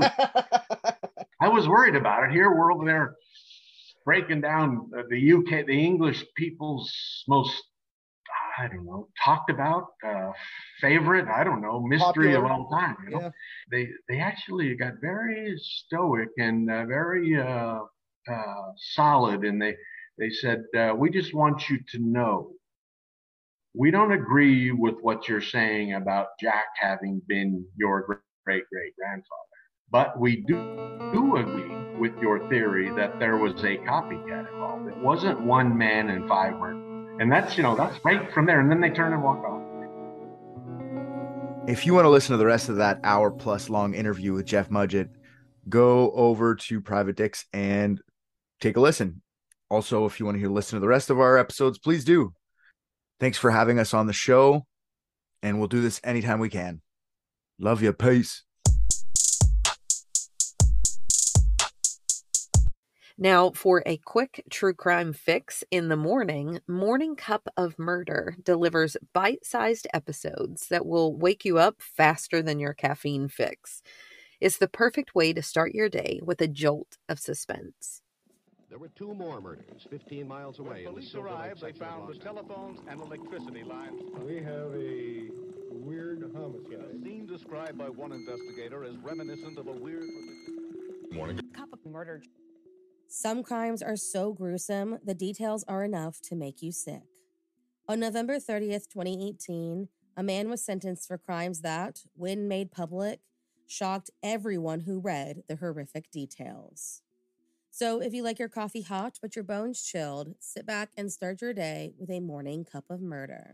I was worried about it. Here we're over there breaking down the UK, the English people's most, talked about, favorite, mystery popular of all time. They actually got very stoic and very solid, and they said, we just want you to know, we don't agree with what you're saying about Jack having been your great-great-grandfather, but we do agree with your theory that there was a copycat involved. It wasn't one man and 5 murders. And that's right from there. And then they turn and walk off. If you want to listen to the rest of that hour-plus long interview with Jeff Mudgett, go over to Private Dicks and take a listen. Also, if you want to listen to the rest of our episodes, please do. Thanks for having us on the show, and we'll do this anytime we can. Love you. Peace. Now, for a quick true crime fix in the morning, Morning Cup of Murder delivers bite-sized episodes that will wake you up faster than your caffeine fix. It's the perfect way to start your day with a jolt of suspense. There were 2 more murders 15 miles away. When police arrived, they found the telephones and electricity lines. We have a weird homicide. A scene described by one investigator as reminiscent of a weird... Morning Cup of Murder. Some crimes are so gruesome, the details are enough to make you sick. On November 30th, 2018, a man was sentenced for crimes that, when made public, shocked everyone who read the horrific details. So if you like your coffee hot but your bones chilled, sit back and start your day with a Morning Cup of Murder.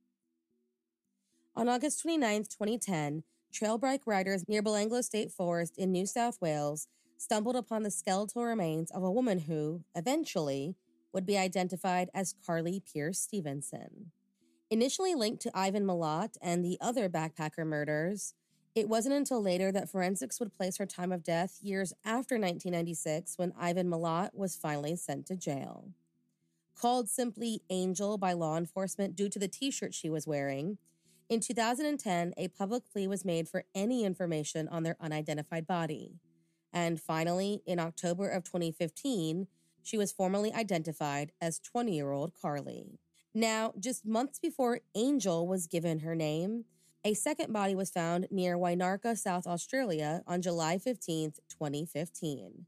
On August 29th, 2010, trail bike riders near Belanglo State Forest in New South Wales stumbled upon the skeletal remains of a woman who, eventually, would be identified as Carly Pierce Stevenson. Initially linked to Ivan Milat and the other backpacker murders, It wasn't until later that forensics would place her time of death years after 1996 when Ivan Milat was finally sent to jail. Called simply Angel by law enforcement due to the t-shirt she was wearing, in 2010, a public plea was made for any information on their unidentified body. And finally, in October of 2015, she was formally identified as 20-year-old Carly. Now, just months before Angel was given her name, a second body was found near Wynarka, South Australia on July 15, 2015.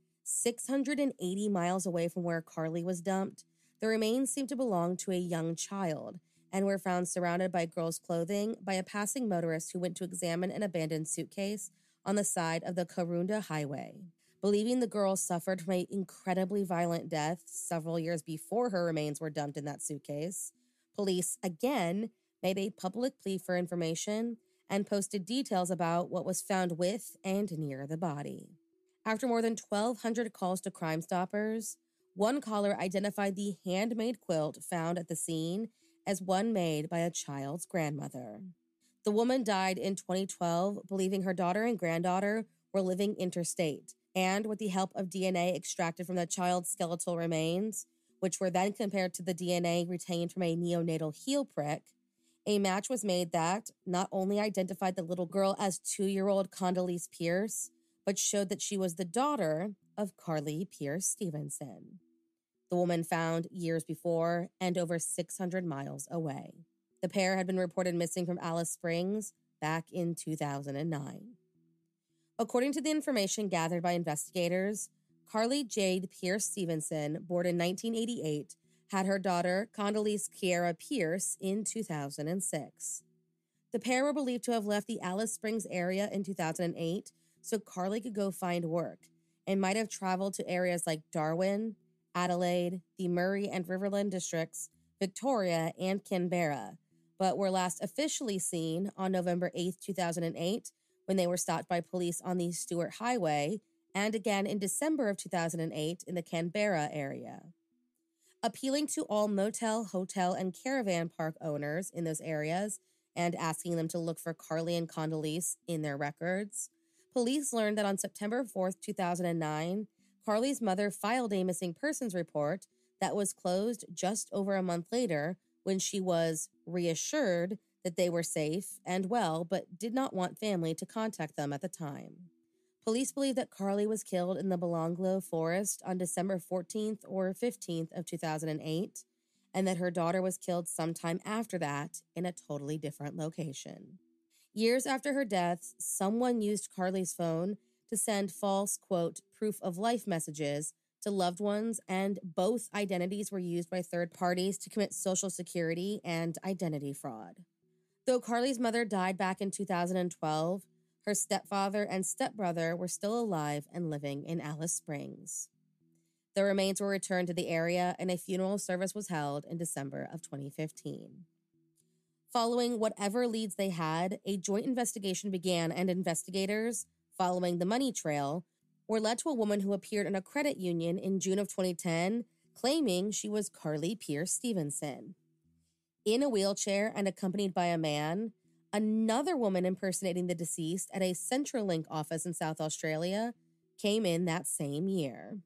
680 miles away from where Carly was dumped, the remains seemed to belong to a young child and were found surrounded by girls' clothing by a passing motorist who went to examine an abandoned suitcase on the side of the Karoonda Highway. Believing the girl suffered from an incredibly violent death several years before her remains were dumped in that suitcase, police again made a public plea for information and posted details about what was found with and near the body. After more than 1,200 calls to Crime Stoppers, one caller identified the handmade quilt found at the scene as one made by a child's grandmother. The woman died in 2012, believing her daughter and granddaughter were living interstate, and with the help of DNA extracted from the child's skeletal remains, which were then compared to the DNA retained from a neonatal heel prick, a match was made that not only identified the little girl as 2-year-old Condoleezza Pierce, but showed that she was the daughter of Carly Pierce Stevenson. The woman found years before and over 600 miles away. The pair had been reported missing from Alice Springs back in 2009. According to the information gathered by investigators, Carly Jade Pierce Stevenson, born in 1988, had her daughter Condoleezza Kiera Pierce in 2006. The pair were believed to have left the Alice Springs area in 2008 so Carly could go find work and might have traveled to areas like Darwin, Adelaide, the Murray and Riverland districts, Victoria, and Canberra, but were last officially seen on November 8, 2008, when they were stopped by police on the Stewart Highway, and again in December of 2008 in the Canberra area. Appealing to all motel, hotel, and caravan park owners in those areas and asking them to look for Carly and Condoleezza in their records, police learned that on September 4, 2009, Carly's mother filed a missing persons report that was closed just over a month later when she was reassured that they were safe and well, but did not want family to contact them at the time. Police believe that Carly was killed in the Belanglo Forest on December 14th or 15th of 2008, and that her daughter was killed sometime after that in a totally different location. Years after her death, someone used Carly's phone to send false, quote, proof of life messages to loved ones, and both identities were used by third parties to commit Social Security and identity fraud. Though Carly's mother died back in 2012, her stepfather and stepbrother were still alive and living in Alice Springs. The remains were returned to the area and a funeral service was held in December of 2015. Following whatever leads they had, a joint investigation began and investigators, following the money trail, were led to a woman who appeared in a credit union in June of 2010, claiming she was Carly Pierce Stevenson. In a wheelchair and accompanied by a man, another woman impersonating the deceased at a Centrelink office in South Australia came in that same year.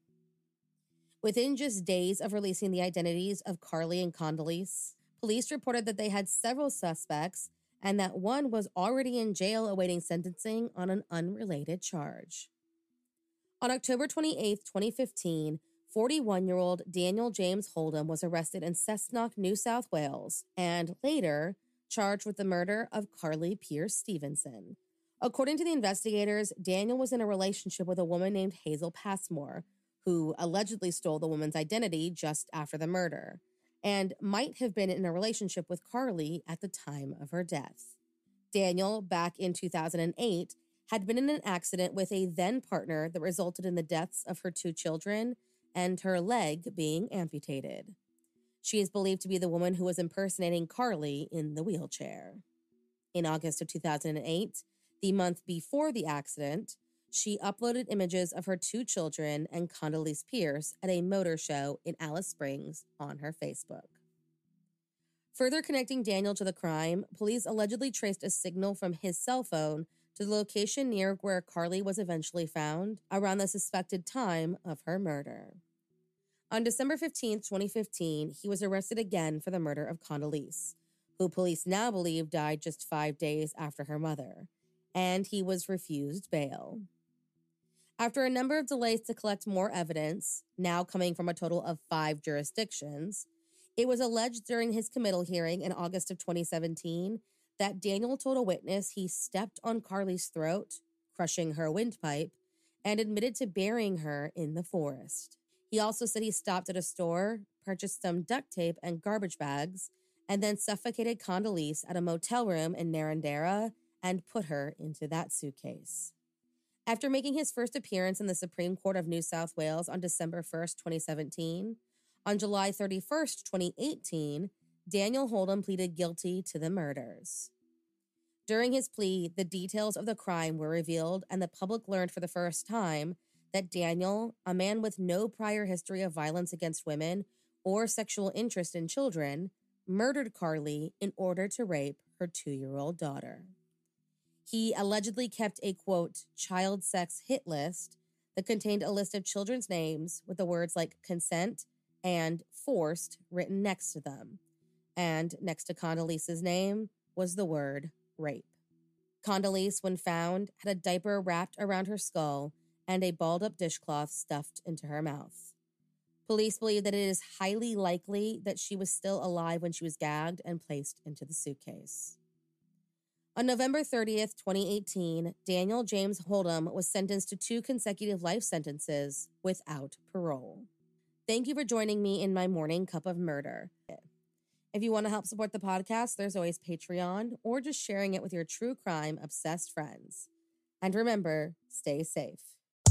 Within just days of releasing the identities of Carly and Condoleezza, police reported that they had several suspects and that one was already in jail awaiting sentencing on an unrelated charge. On October 28, 2015, 41-year-old Daniel James Holdham was arrested in Cessnock, New South Wales, and later charged with the murder of Carly Pierce Stevenson. According to the investigators, Daniel was in a relationship with a woman named Hazel Passmore, who allegedly stole the woman's identity just after the murder, and might have been in a relationship with Carly at the time of her death. Daniel, back in 2008, had been in an accident with a then-partner that resulted in the deaths of her 2 children and her leg being amputated. She is believed to be the woman who was impersonating Carly in the wheelchair. In August of 2008, the month before the accident, she uploaded images of her 2 children and Condoleezza Pierce at a motor show in Alice Springs on her Facebook. Further connecting Daniel to the crime, police allegedly traced a signal from his cell phone to the location near where Carly was eventually found around the suspected time of her murder. On December 15, 2015, he was arrested again for the murder of Condoleezza, who police now believe died just 5 days after her mother, and he was refused bail. After a number of delays to collect more evidence, now coming from a total of 5 jurisdictions, it was alleged during his committal hearing in August of 2017 that Daniel told a witness he stepped on Carly's throat, crushing her windpipe, and admitted to burying her in the forest. He also said he stopped at a store, purchased some duct tape and garbage bags, and then suffocated Condoleezza at a motel room in Narrandera and put her into that suitcase. After making his first appearance in the Supreme Court of New South Wales on December 1st, 2017, on July 31st, 2018, Daniel Holdom pleaded guilty to the murders. During his plea, the details of the crime were revealed, and the public learned for the first time that Daniel, a man with no prior history of violence against women or sexual interest in children, murdered Carly in order to rape her 2-year-old daughter. He allegedly kept a, quote, child sex hit list that contained a list of children's names with the words like consent and forced written next to them. And next to Condoleezza's name was the word rape. Condoleezza, when found, had a diaper wrapped around her skull and a balled-up dishcloth stuffed into her mouth. Police believe that it is highly likely that she was still alive when she was gagged and placed into the suitcase. On November 30th, 2018, Daniel James Holdom was sentenced to 2 consecutive life sentences without parole. Thank you for joining me in my morning cup of murder. If you want to help support the podcast, there's always Patreon or just sharing it with your true crime obsessed friends. And remember, stay safe.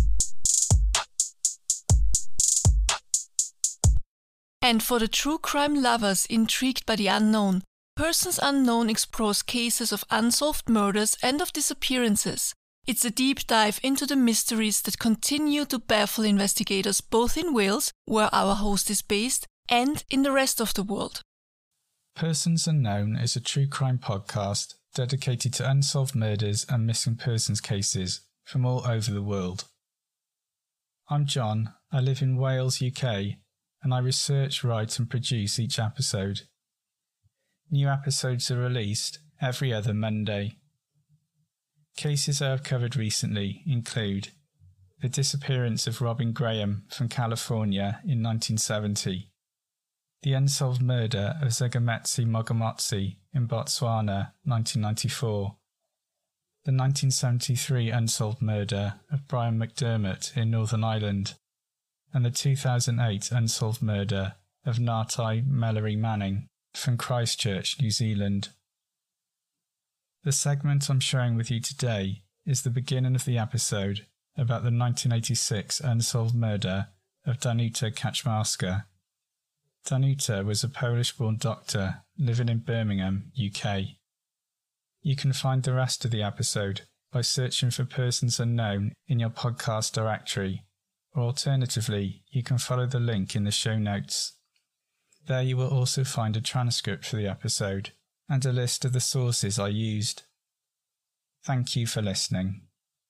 And for the true crime lovers intrigued by the unknown, Persons Unknown explores cases of unsolved murders and of disappearances. It's a deep dive into the mysteries that continue to baffle investigators both in Wales, where our host is based, and in the rest of the world. Persons Unknown is a true crime podcast dedicated to unsolved murders and missing persons cases from all over the world. I'm John, I live in Wales, UK, and I research, write and produce each episode. New episodes are released every other Monday. Cases I have covered recently include the disappearance of Robin Graham from California in 1970, the unsolved murder of Zugametsi Mogamotsi in Botswana, 1994, the 1973 unsolved murder of Brian McDermott in Northern Ireland, and the 2008 unsolved murder of Nartai Mallory Manning from Christchurch, New Zealand. The segment I'm sharing with you today is the beginning of the episode about the 1986 unsolved murder of Danuta Kaczmarska. Danuta was a Polish-born doctor living in Birmingham, UK. You can find the rest of the episode by searching for Persons Unknown in your podcast directory, or alternatively, you can follow the link in the show notes. There you will also find a transcript for the episode and a list of the sources I used. Thank you for listening.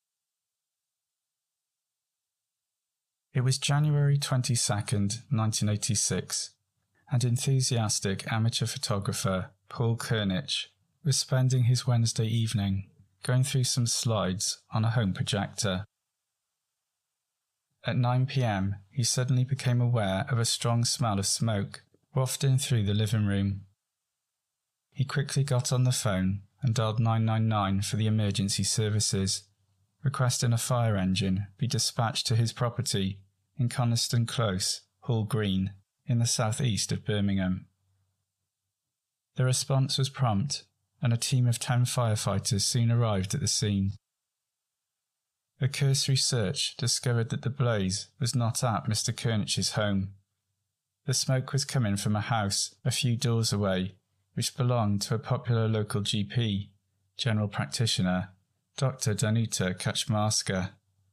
It was January 22nd, 1986, and enthusiastic amateur photographer Paul Kernich was spending his Wednesday evening going through some slides on a home projector. At 9 p.m, he suddenly became aware of a strong smell of smoke wafting through the living room. He quickly got on the phone and dialed 999 for the emergency services, requesting a fire engine be dispatched to his property in Coniston Close, Hall Green, in the southeast of Birmingham. The response was prompt, and a team of 10 firefighters soon arrived at the scene. A cursory search discovered that the blaze was not at Mr. Kernich's home. The smoke was coming from a house a few doors away, which belonged to a popular local GP, general practitioner, Dr. Danuta Kaczmarska.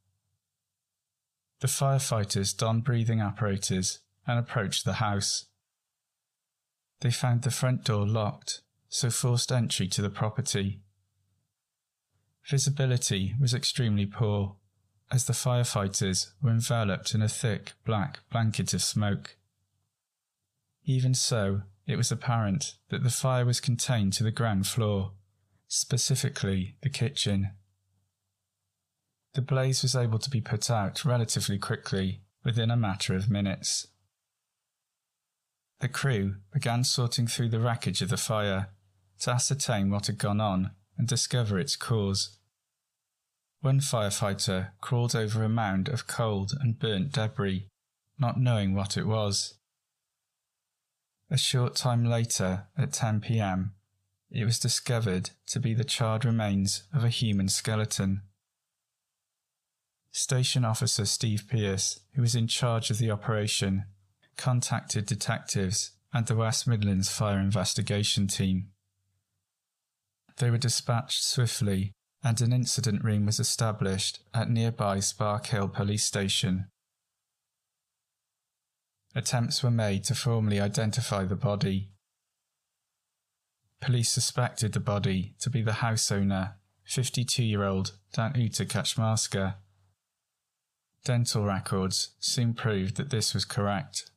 The firefighters donned breathing apparatus and approached the house. They found the front door locked, so forced entry to the property. Visibility was extremely poor, as the firefighters were enveloped in a thick black blanket of smoke. Even so, it was apparent that the fire was contained to the ground floor, specifically the kitchen. The blaze was able to be put out relatively quickly, within a matter of minutes. The crew began sorting through the wreckage of the fire to ascertain what had gone on and discover its cause. One firefighter crawled over a mound of cold and burnt debris, not knowing what it was. A short time later, at 10 p.m, it was discovered to be the charred remains of a human skeleton. Station Officer Steve Pierce, who was in charge of the operation, contacted detectives and the West Midlands Fire Investigation Team. They were dispatched swiftly, and an incident room was established at nearby Sparkhill Police Station. Attempts were made to formally identify the body. Police suspected the body to be the house owner, 52-year-old Danuta Kaczmarska. Dental records soon proved that this was correct.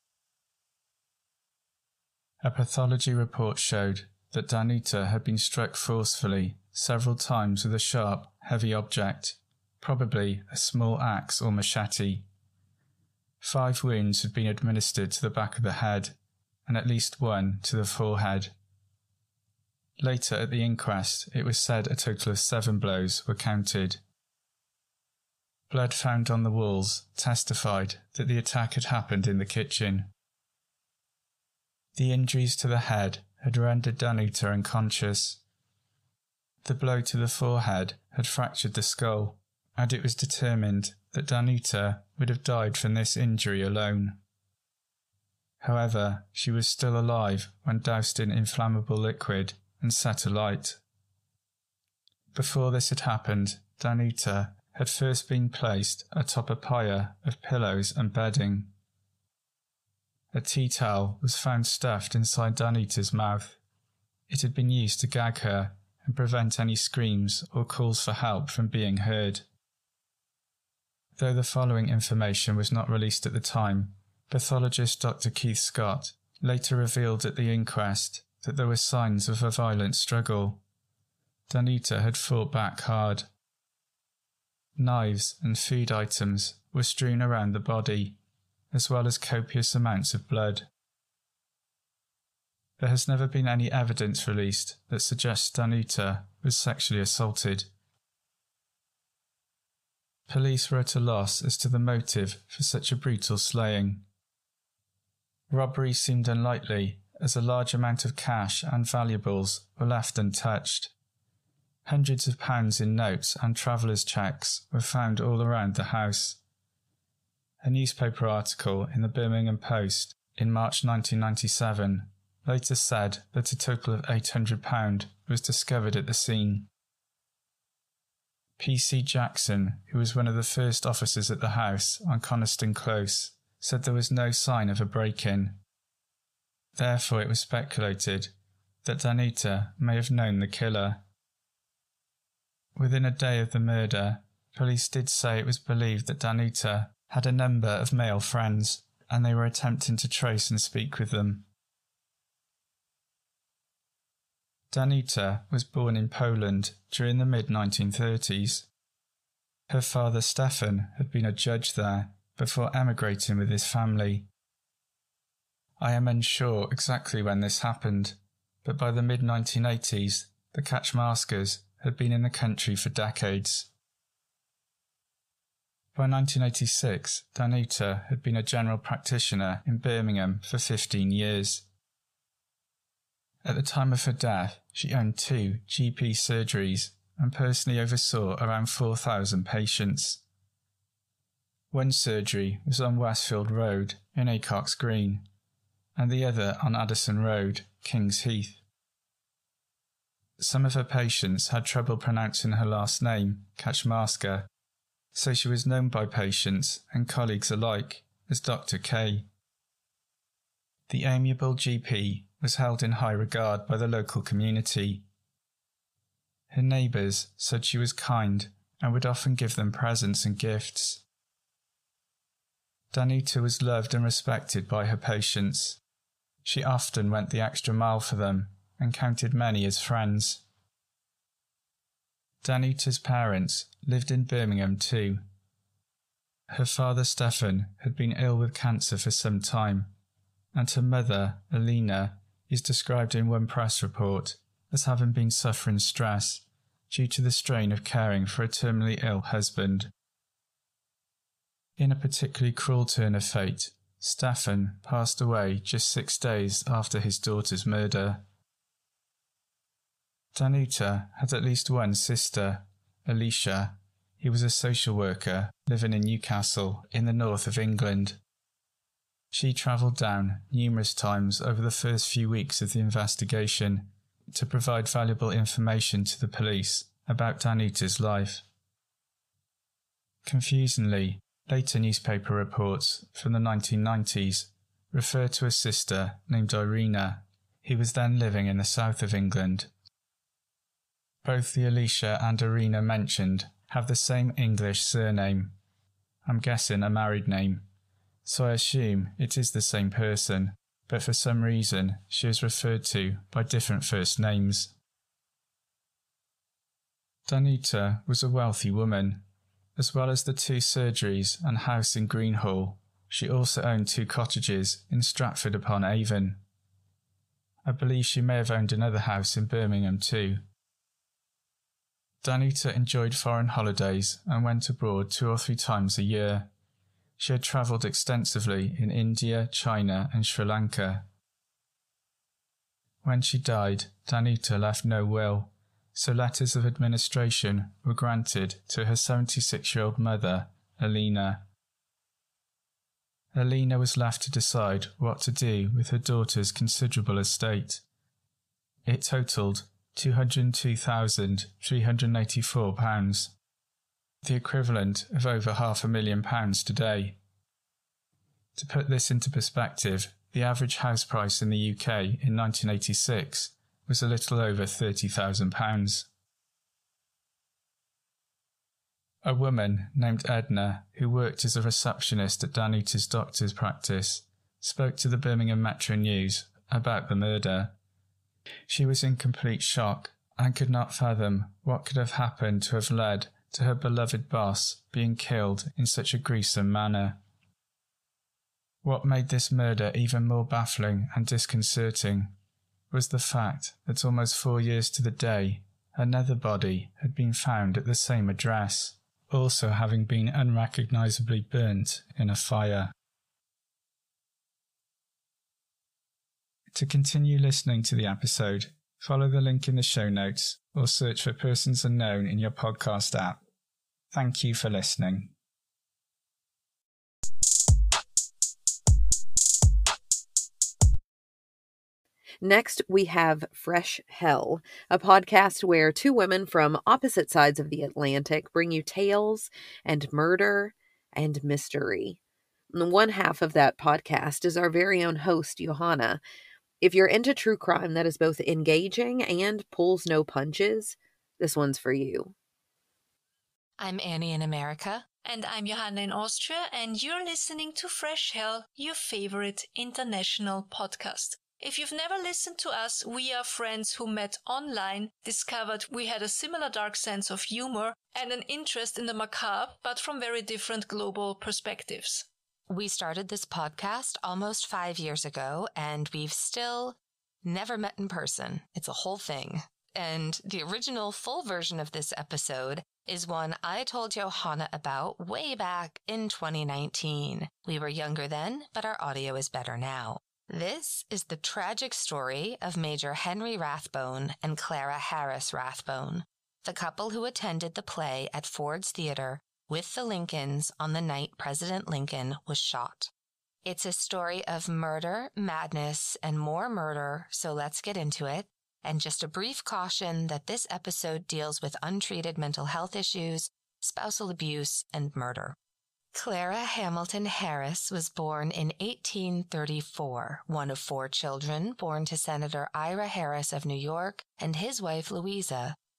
A pathology report showed that Danuta had been struck forcefully several times with a sharp, heavy object, probably a small axe or machete. 5 wounds had been administered to the back of the head, and at least 1 to the forehead. Later at the inquest, it was said a total of 7 blows were counted. Blood found on the walls testified that the attack had happened in the kitchen. The injuries to the head had rendered Danuta unconscious. The blow to the forehead had fractured the skull, and it was determined that Danuta would have died from this injury alone. However, she was still alive when doused in inflammable liquid and set alight. Before this had happened, Danuta had first been placed atop a pyre of pillows and bedding. A tea towel was found stuffed inside Danuta's mouth. It had been used to gag her and prevent any screams or calls for help from being heard. Though the following information was not released at the time, pathologist Dr. Keith Scott later revealed at the inquest that there were signs of a violent struggle. Danuta had fought back hard. Knives and food items were strewn around the body, as well as copious amounts of blood. There has never been any evidence released that suggests Danuta was sexually assaulted. Police were at a loss as to the motive for such a brutal slaying. Robbery seemed unlikely, as a large amount of cash and valuables were left untouched. Hundreds of pounds in notes and travellers' cheques were found all around the house. A newspaper article in the Birmingham Post in March 1997 later said that a total of £800 was discovered at the scene. P.C. Jackson, who was one of the first officers at the house on Coniston Close, said there was no sign of a break-in. Therefore it was speculated that Danuta may have known the killer. Within a day of the murder, police did say it was believed that Danuta had a number of male friends, and they were attempting to trace and speak with them. Danuta was born in Poland during the mid-1930s. Her father Stefan had been a judge there before emigrating with his family. I am unsure exactly when this happened, but by the mid-1980s, the Kaczmarskas had been in the country for decades. By 1986, Danuta had been a general practitioner in Birmingham for 15 years. At the time of her death, she owned 2 GP surgeries and personally oversaw around 4,000 patients. One surgery was on Westfield Road in Acocks Green, and the other on Addison Road, Kings Heath. Some of her patients had trouble pronouncing her last name, Kaczmarska, so she was known by patients and colleagues alike as Dr. K. The amiable GP was held in high regard by the local community. Her neighbours said she was kind and would often give them presents and gifts. Danuta was loved and respected by her patients. She often went the extra mile for them and counted many as friends. Danuta's parents lived in Birmingham too. Her father Stefan had been ill with cancer for some time, and her mother, Alina, is described in one press report as having been suffering stress due to the strain of caring for a terminally ill husband. In a particularly cruel turn of fate, Stefan passed away just 6 days after his daughter's murder. Danuta had at least one sister, Alicia, who was a social worker living in Newcastle in the north of England. She travelled down numerous times over the first few weeks of the investigation to provide valuable information to the police about Danuta's life. Confusingly, later newspaper reports from the 1990s refer to a sister named Irina, who was then living in the south of England. Both the Alicia and Irina mentioned have the same English surname. I'm guessing a married name, so I assume it is the same person, but for some reason she is referred to by different first names. Danuta was a wealthy woman. As well as the 2 surgeries and house in Greenhall, she also owned 2 cottages in Stratford-upon-Avon. I believe she may have owned another house in Birmingham too. Danuta enjoyed foreign holidays and went abroad 2 or 3 times a year. She had travelled extensively in India, China and Sri Lanka. When she died, Danuta left no will, so letters of administration were granted to her 76-year-old mother, Alina. Alina was left to decide what to do with her daughter's considerable estate. It totalled £202,384, the equivalent of over £500,000 today. To put this into perspective, the average house price in the UK in 1986 was a little over £30,000. A woman named Edna, who worked as a receptionist at Danuta's doctor's practice, spoke to the Birmingham Metro News about the murder. She was in complete shock and could not fathom what could have happened to have led to her beloved boss being killed in such a gruesome manner. What made this murder even more baffling and disconcerting was the fact that almost 4 years to the day, another body had been found at the same address, also having been unrecognisably burnt in a fire. To continue listening to the episode, follow the link in the show notes or search for Persons Unknown in your podcast app. Thank you for listening. Next, we have Fresh Hell, a podcast where 2 women from opposite sides of the Atlantic bring you tales and murder and mystery. And one half of that podcast is our very own host, Johanna. If you're into true crime that is both engaging and pulls no punches, this one's for you. I'm Annie in America. And I'm Johanna in Austria, and you're listening to Fresh Hell, your favorite international podcast. If you've never listened to us, we are friends who met online, discovered we had a similar dark sense of humor and an interest in the macabre, but from very different global perspectives. We started this podcast almost 5 years ago, and we've still never met in person. It's a whole thing. And the original full version of this episode is one I told Johanna about way back in 2019. We were younger then, but our audio is better now. This is the tragic story of Major Henry Rathbone and Clara Harris Rathbone, the couple who attended the play at Ford's Theater with the Lincolns on the night President Lincoln was shot. It's a story of murder, madness, and more murder, so let's get into it. And just a brief caution that this episode deals with untreated mental health issues, spousal abuse, and murder. Clara Hamilton Harris was born in 1834, one of 4 children born to Senator Ira Harris of New York and his wife Louisa,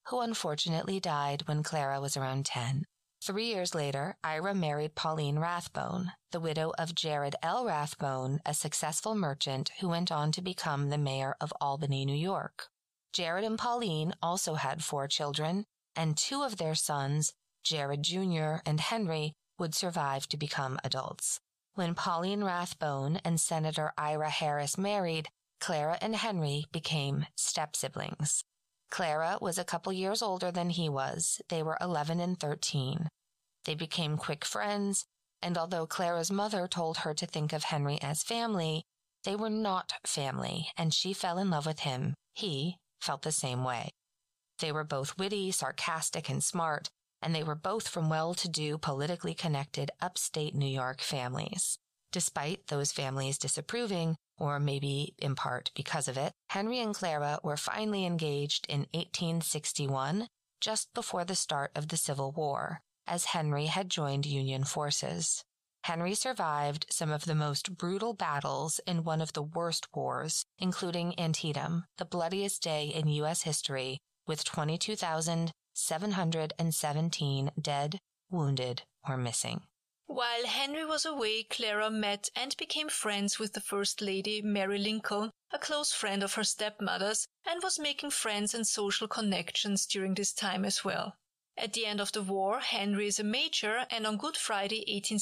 who unfortunately died when Clara was around 10. 3 years later, Ira married Pauline Rathbone, the widow of Jared L. Rathbone, a successful merchant who went on to become the mayor of Albany, New York. Jared and Pauline also had 4 children, and 2 of their sons, Jared Jr. and Henry, would survive to become adults. When Pauline Rathbone and Senator Ira Harris married, Clara and Henry became step-siblings. Clara was a couple years older than he was. They were 11 and 13. They became quick friends, and although Clara's mother told her to think of Henry as family, they were not family, and she fell in love with him. He felt the same way. They were both witty, sarcastic, and smart, and they were both from well-to-do, politically connected upstate New York families. Despite those families disapproving, or maybe in part because of it, Henry and Clara were finally engaged in 1861, just before the start of the Civil War, as Henry had joined Union forces. Henry survived some of the most brutal battles in one of the worst wars, including Antietam, the bloodiest day in U.S. history, with 22,717 dead, wounded, or missing. While Henry was away, Clara met and became friends with the First Lady, Mary Lincoln, a close friend of her stepmother's, and was making friends and social connections during this time as well. At the end of the war, Henry is a major, and on Good Friday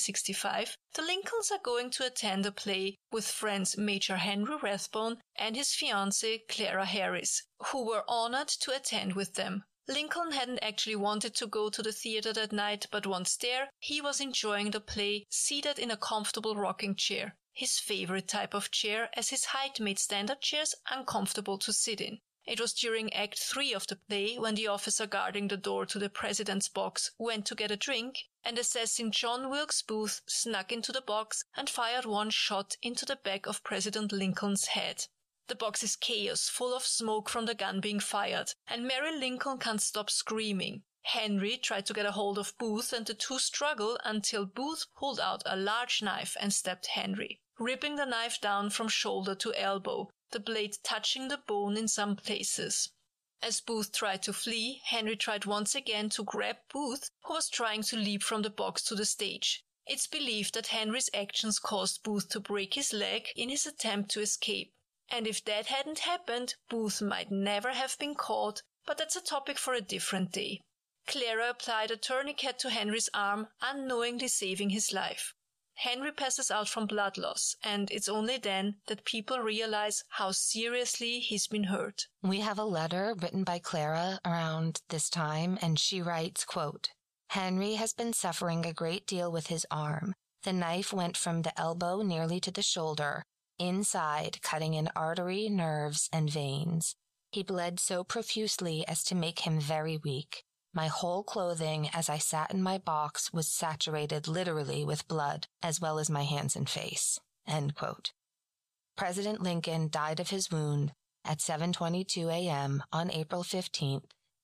1865, the Lincolns are going to attend a play with friends Major Henry Rathbone and his fiancée Clara Harris, who were honored to attend with them. Lincoln hadn't actually wanted to go to the theater that night, but once there, he was enjoying the play seated in a comfortable rocking chair, his favorite type of chair, as his height made standard chairs uncomfortable to sit in. It was during Act 3 of the play when the officer guarding the door to the president's box went to get a drink, and assassin John Wilkes Booth snuck into the box and fired one shot into the back of President Lincoln's head. The box is chaos, full of smoke from the gun being fired, and Mary Lincoln can't stop screaming. Henry tried to get a hold of Booth, and the two struggle until Booth pulled out a large knife and stabbed Henry, ripping the knife down from shoulder to elbow, the blade touching the bone in some places. As Booth tried to flee, Henry tried once again to grab Booth, who was trying to leap from the box to the stage. It's believed that Henry's actions caused Booth to break his leg in his attempt to escape. And if that hadn't happened, Booth might never have been caught, but that's a topic for a different day. Clara applied a tourniquet to Henry's arm, unknowingly saving his life. Henry passes out from blood loss, and it's only then that people realize how seriously he's been hurt. We have a letter written by Clara around this time, and she writes, quote, "Henry has been suffering a great deal with his arm. The knife went from the elbow nearly to the shoulder, inside, cutting in artery, nerves, and veins. He bled so profusely as to make him very weak. My whole clothing as I sat in my box was saturated literally with blood, as well as my hands and face." End quote. President Lincoln died of his wound at 7:22 a.m. on April 15,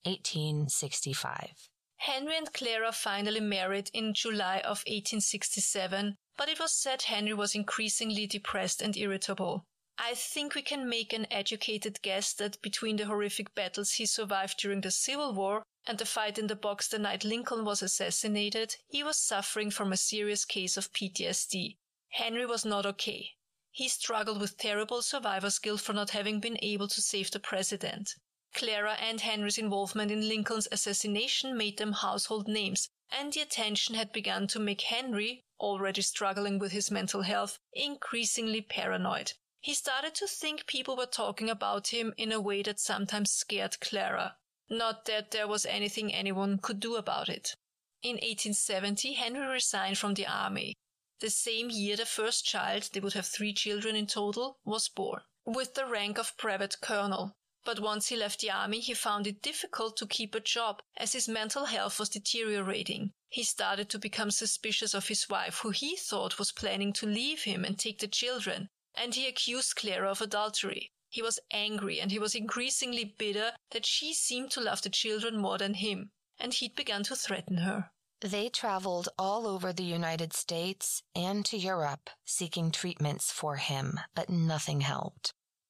1865. Henry and Clara finally married in July of 1867, but it was said Henry was increasingly depressed and irritable. I think we can make an educated guess that between the horrific battles he survived during the Civil War and the fight in the box the night Lincoln was assassinated, he was suffering from a serious case of PTSD. Henry was not okay. He struggled with terrible survivor's guilt for not having been able to save the president. Clara and Henry's involvement in Lincoln's assassination made them household names, and the attention had begun to make Henry, already struggling with his mental health, increasingly paranoid. He started to think people were talking about him in a way that sometimes scared Clara. Not that there was anything anyone could do about it. In 1870, Henry resigned from the army. The same year, the first child, they would have 3 children in total, was born, with the rank of brevet colonel. But once he left the army, he found it difficult to keep a job, as his mental health was deteriorating. He started to become suspicious of his wife, who he thought was planning to leave him and take the children, and he accused Clara of adultery. He was angry, and he was increasingly bitter that she seemed to love the children more than him, and he'd begun to threaten her. They traveled all over the United States and to Europe seeking treatments for him, but nothing helped.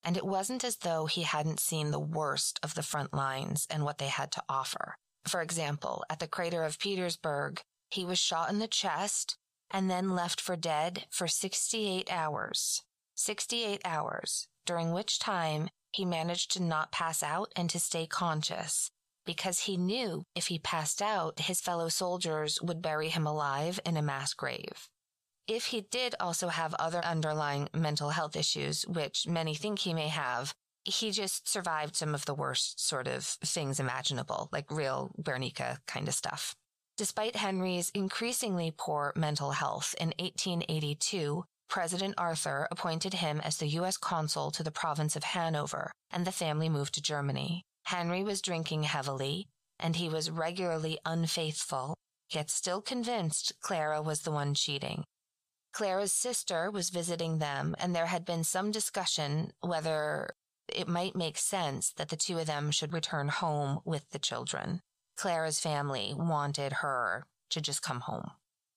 and it wasn't as though he hadn't seen the worst of the front lines and what they had to offer. For example, at the crater of Petersburg, he was shot in the chest and then left for dead for 68 hours. 68 hours, during which time he managed to not pass out and to stay conscious, because he knew if he passed out, his fellow soldiers would bury him alive in a mass grave. If he did also have other underlying mental health issues, which many think he may have, he just survived some of the worst sort of things imaginable, like real Guernica kind of stuff. Despite Henry's increasingly poor mental health, in 1882, President Arthur appointed him as the U.S. consul to the province of Hanover, and the family moved to Germany. Henry was drinking heavily, and he was regularly unfaithful, yet still convinced Clara was the one cheating. Clara's sister was visiting them, and there had been some discussion whether it might make sense that the two of them should return home with the children. Clara's family wanted her to just come home.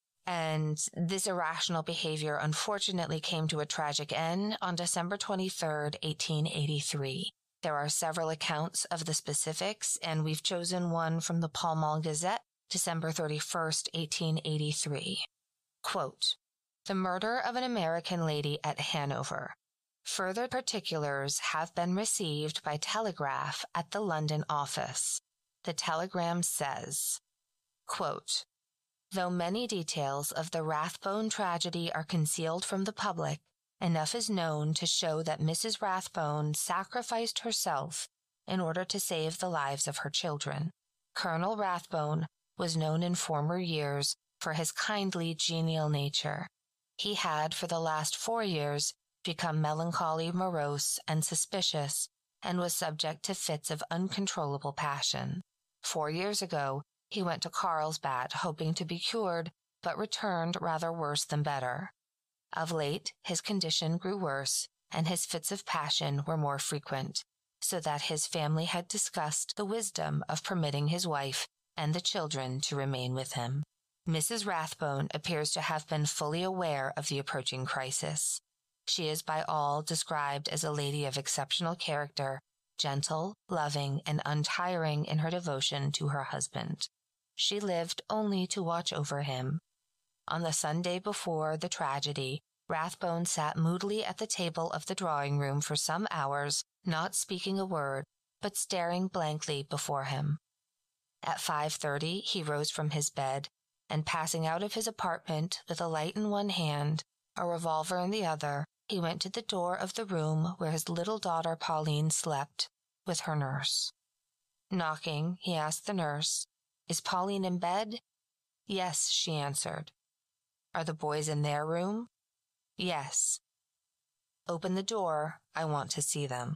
And this irrational behavior unfortunately came to a tragic end on December 23rd, 1883. There are several accounts of the specifics, and we've chosen one from the Pall Mall Gazette, December 31st, 1883. Quote, "The murder of an American lady at Hanover. Further particulars have been received by telegraph at the London office. The telegram says, quote, though many details of the Rathbone tragedy are concealed from the public, enough is known to show that Mrs. Rathbone sacrificed herself in order to save the lives of her children. Colonel Rathbone was known in former years for his kindly, genial nature. He had, for the last 4 years, become melancholy, morose, and suspicious, and was subject to fits of uncontrollable passion. 4 years ago, he went to Carlsbad, hoping to be cured, but returned rather worse than better. Of late, his condition grew worse, and his fits of passion were more frequent, so that his family had discussed the wisdom of permitting his wife and the children to remain with him. Mrs. Rathbone appears to have been fully aware of the approaching crisis. She is by all described as a lady of exceptional character, gentle, loving, and untiring in her devotion to her husband. She lived only to watch over him. On the Sunday before the tragedy, Rathbone sat moodily at the table of the drawing-room for some hours, not speaking a word, but staring blankly before him. At 5:30 he rose from his bed, and passing out of his apartment with a light in one hand, a revolver in the other, he went to the door of the room where his little daughter Pauline slept, with her nurse. Knocking, he asked the nurse, "Is Pauline in bed?" "Yes," she answered. "Are the boys in their room?" "Yes." "Open the door. I want to see them."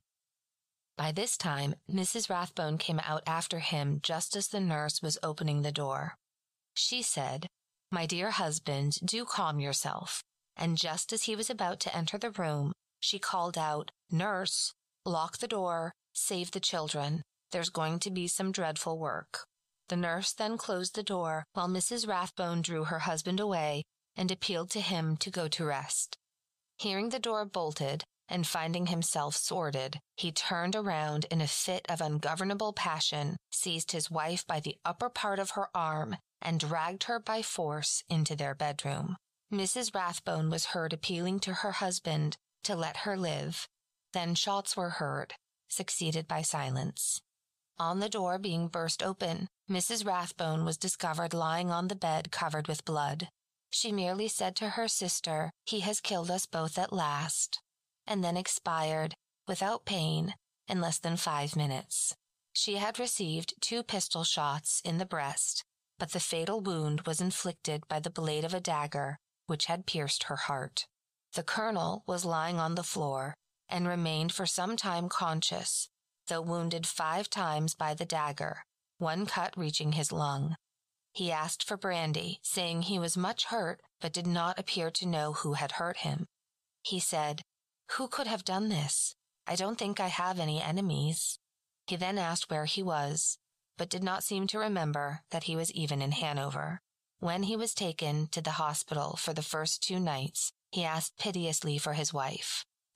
By this time, Mrs. Rathbone came out after him just as the nurse was opening the door. She said, "My dear husband, do calm yourself." And just as he was about to enter the room, she called out, "Nurse, lock the door, save the children. There's going to be some dreadful work." The nurse then closed the door while Mrs. Rathbone drew her husband away and appealed to him to go to rest. Hearing the door bolted and finding himself sworded, he turned around in a fit of ungovernable passion, seized his wife by the upper part of her arm, and dragged her by force into their bedroom. Mrs. Rathbone was heard appealing to her husband to let her live. Then shots were heard, succeeded by silence. On the door being burst open, Mrs. Rathbone was discovered lying on the bed covered with blood. She merely said to her sister, "He has killed us both at last," and then expired, without pain, in less than 5 minutes. She had received 2 pistol shots in the breast, but the fatal wound was inflicted by the blade of a dagger, which had pierced her heart. The colonel was lying on the floor, and remained for some time conscious, though wounded 5 times by the dagger, one cut reaching his lung. He asked for brandy, saying he was much hurt, but did not appear to know who had hurt him. He said, "Who could have done this? I don't think I have any enemies." He then asked where he was, but did not seem to remember that he was even in Hanover. When he was taken to the hospital for the first 2 nights, he asked piteously for his wife.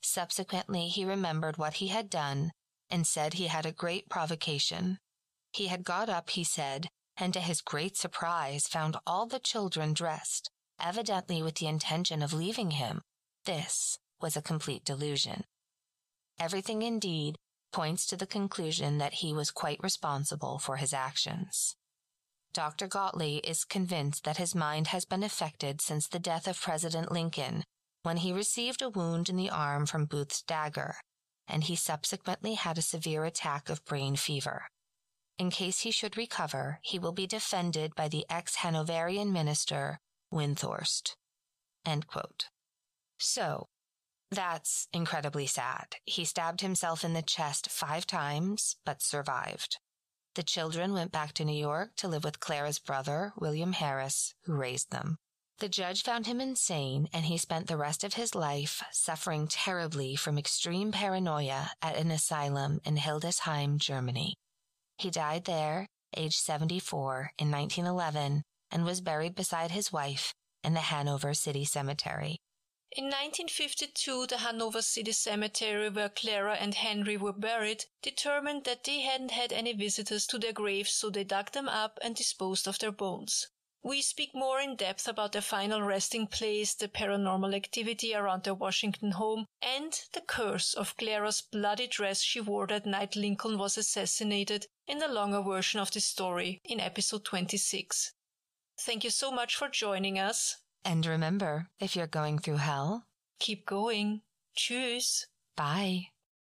Subsequently, he remembered what he had done and said he had a great provocation. He had got up, he said, and to his great surprise found all the children dressed, evidently with the intention of leaving him. This was a complete delusion. Everything, indeed, points to the conclusion that he was quite responsible for his actions. Dr. Gottlieb is convinced that his mind has been affected since the death of President Lincoln, when he received a wound in the arm from Booth's dagger, and he subsequently had a severe attack of brain fever. In case he should recover, he will be defended by the ex-Hanoverian minister, Windthorst. End quote. So, that's incredibly sad. He stabbed himself in the chest 5 times, but survived. The children went back to New York to live with Clara's brother, William Harris, who raised them. The judge found him insane, and he spent the rest of his life suffering terribly from extreme paranoia at an asylum in Hildesheim, Germany. He died there, aged 74, in 1911, and was buried beside his wife in the Hanover City Cemetery. In 1952, the Hanover City Cemetery, where Clara and Henry were buried, determined that they hadn't had any visitors to their graves, so they dug them up and disposed of their bones. We speak more in depth about their final resting place, the paranormal activity around their Washington home, and the curse of Clara's bloody dress she wore that night Lincoln was assassinated in the longer version of this story in episode 26. Thank you so much for joining us. And remember, if you're going through hell, keep going. Tschüss. Bye.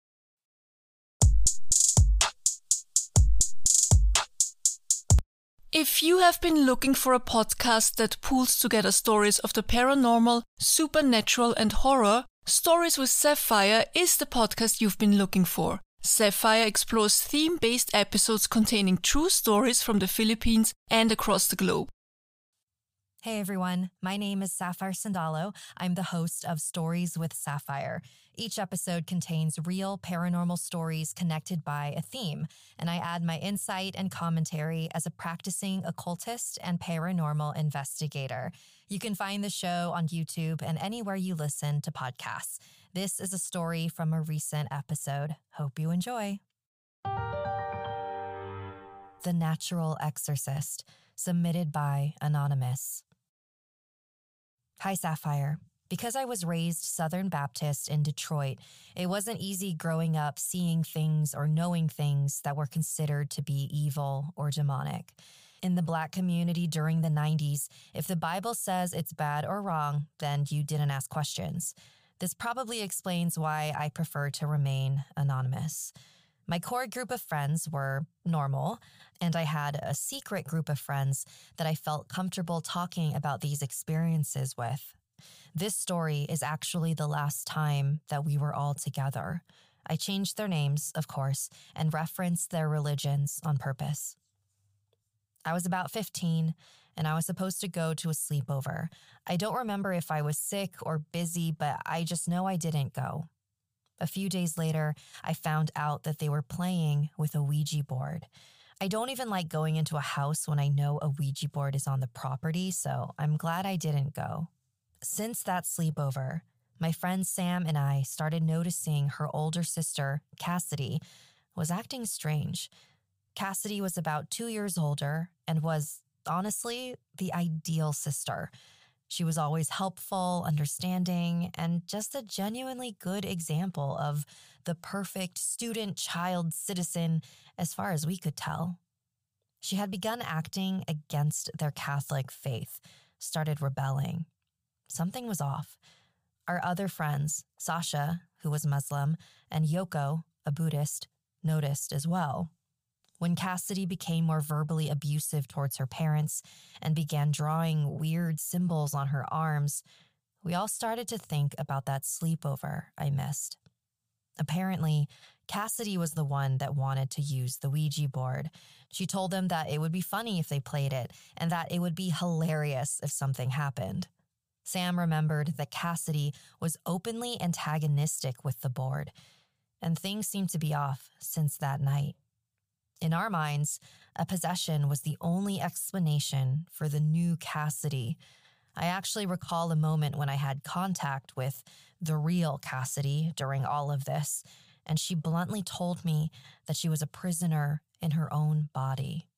If you have been looking for a podcast that pulls together stories of the paranormal, supernatural, and horror, Stories with Sapphire is the podcast you've been looking for. Sapphire explores theme-based episodes containing true stories from the Philippines and across the globe. Hey everyone, my name is Sapphire Sandalo. I'm the host of Stories with Sapphire. Each episode contains real paranormal stories connected by a theme, and I add my insight and commentary as a practicing occultist and paranormal investigator. You can find the show on YouTube and anywhere you listen to podcasts. This is a story from a recent episode. Hope you enjoy. The Natural Exorcist, submitted by Anonymous. Hi, Sapphire. Because I was raised Southern Baptist in Detroit, it wasn't easy growing up seeing things or knowing things that were considered to be evil or demonic. In the Black community during the 90s, if the Bible says it's bad or wrong, then you didn't ask questions. This probably explains why I prefer to remain anonymous. My core group of friends were normal, and I had a secret group of friends that I felt comfortable talking about these experiences with. This story is actually the last time that we were all together. I changed their names, of course, and referenced their religions on purpose. I was about 15, and I was supposed to go to a sleepover. I don't remember if I was sick or busy, but I just know I didn't go. A few days later, I found out that they were playing with a Ouija board. I don't even like going into a house when I know a Ouija board is on the property, so I'm glad I didn't go. Since that sleepover, my friend Sam and I started noticing her older sister, Cassidy, was acting strange. Cassidy was about 2 years older and was, honestly, the ideal sister. She was always helpful, understanding, and just a genuinely good example of the perfect student, child, citizen, as far as we could tell. She had begun acting against their Catholic faith, started rebelling. Something was off. Our other friends, Sasha, who was Muslim, and Yoko, a Buddhist, noticed as well. When Cassidy became more verbally abusive towards her parents and began drawing weird symbols on her arms, we all started to think about that sleepover I missed. Apparently, Cassidy was the one that wanted to use the Ouija board. She told them that it would be funny if they played it and that it would be hilarious if something happened. Sam remembered that Cassidy was openly antagonistic with the board, and things seemed to be off since that night. In our minds, a possession was the only explanation for the new Cassidy. I actually recall a moment when I had contact with the real Cassidy during all of this, and she bluntly told me that she was a prisoner in her own body.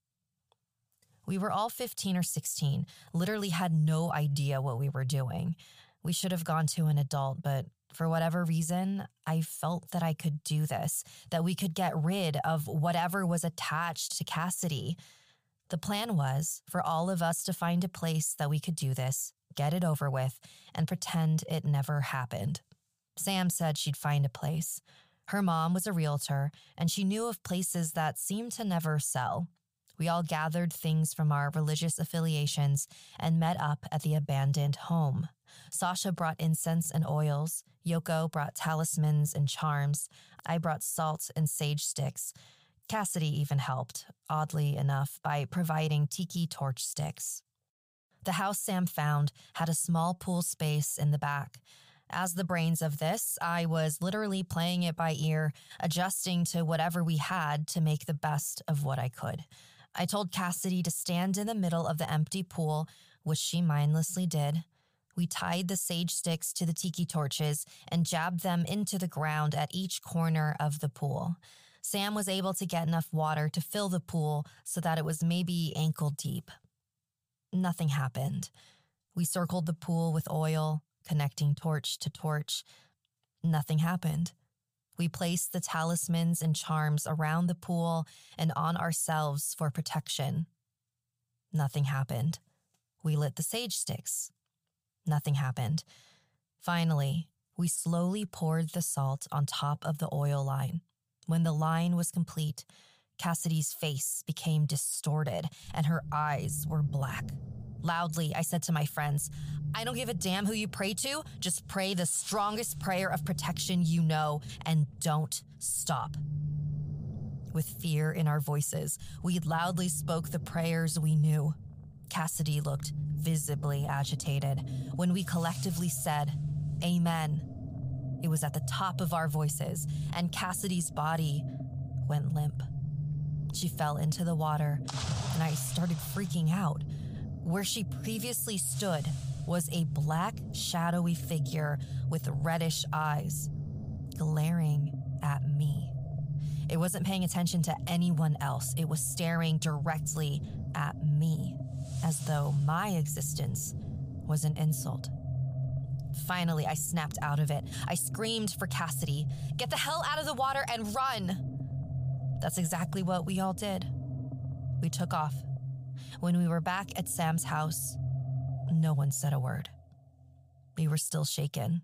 We were all 15 or 16, literally had no idea what we were doing. We should have gone to an adult, but for whatever reason, I felt that I could do this, that we could get rid of whatever was attached to Cassidy. The plan was for all of us to find a place that we could do this, get it over with, and pretend it never happened. Sam said she'd find a place. Her mom was a realtor, and she knew of places that seemed to never sell. We all gathered things from our religious affiliations and met up at the abandoned home. Sasha brought incense and oils. Yoko brought talismans and charms. I brought salt and sage sticks. Cassidy even helped, oddly enough, by providing tiki torch sticks. The house Sam found had a small pool space in the back. As the brains of this, I was literally playing it by ear, adjusting to whatever we had to make the best of what I could. I told Cassidy to stand in the middle of the empty pool, which she mindlessly did. We tied the sage sticks to the tiki torches and jabbed them into the ground at each corner of the pool. Sam was able to get enough water to fill the pool so that it was maybe ankle deep. Nothing happened. We circled the pool with oil, connecting torch to torch. Nothing happened. We placed the talismans and charms around the pool and on ourselves for protection. Nothing happened. We lit the sage sticks. Nothing happened. Finally, we slowly poured the salt on top of the oil line. When the line was complete, Cassidy's face became distorted and her eyes were black. Loudly, I said to my friends, "I don't give a damn who you pray to. Just pray the strongest prayer of protection you know and don't stop." With fear in our voices, we loudly spoke the prayers we knew. Cassidy looked visibly agitated. When we collectively said, "Amen," it was at the top of our voices, and Cassidy's body went limp. She fell into the water, and I started freaking out. Where she previously stood was a black, shadowy figure with reddish eyes, glaring at me. It wasn't paying attention to anyone else. It was staring directly at me, as though my existence was an insult. Finally, I snapped out of it. I screamed for Cassidy, "Get the hell out of the water and run!" That's exactly what we all did. We took off. When we were back at Sam's house, no one said a word. We were still shaken.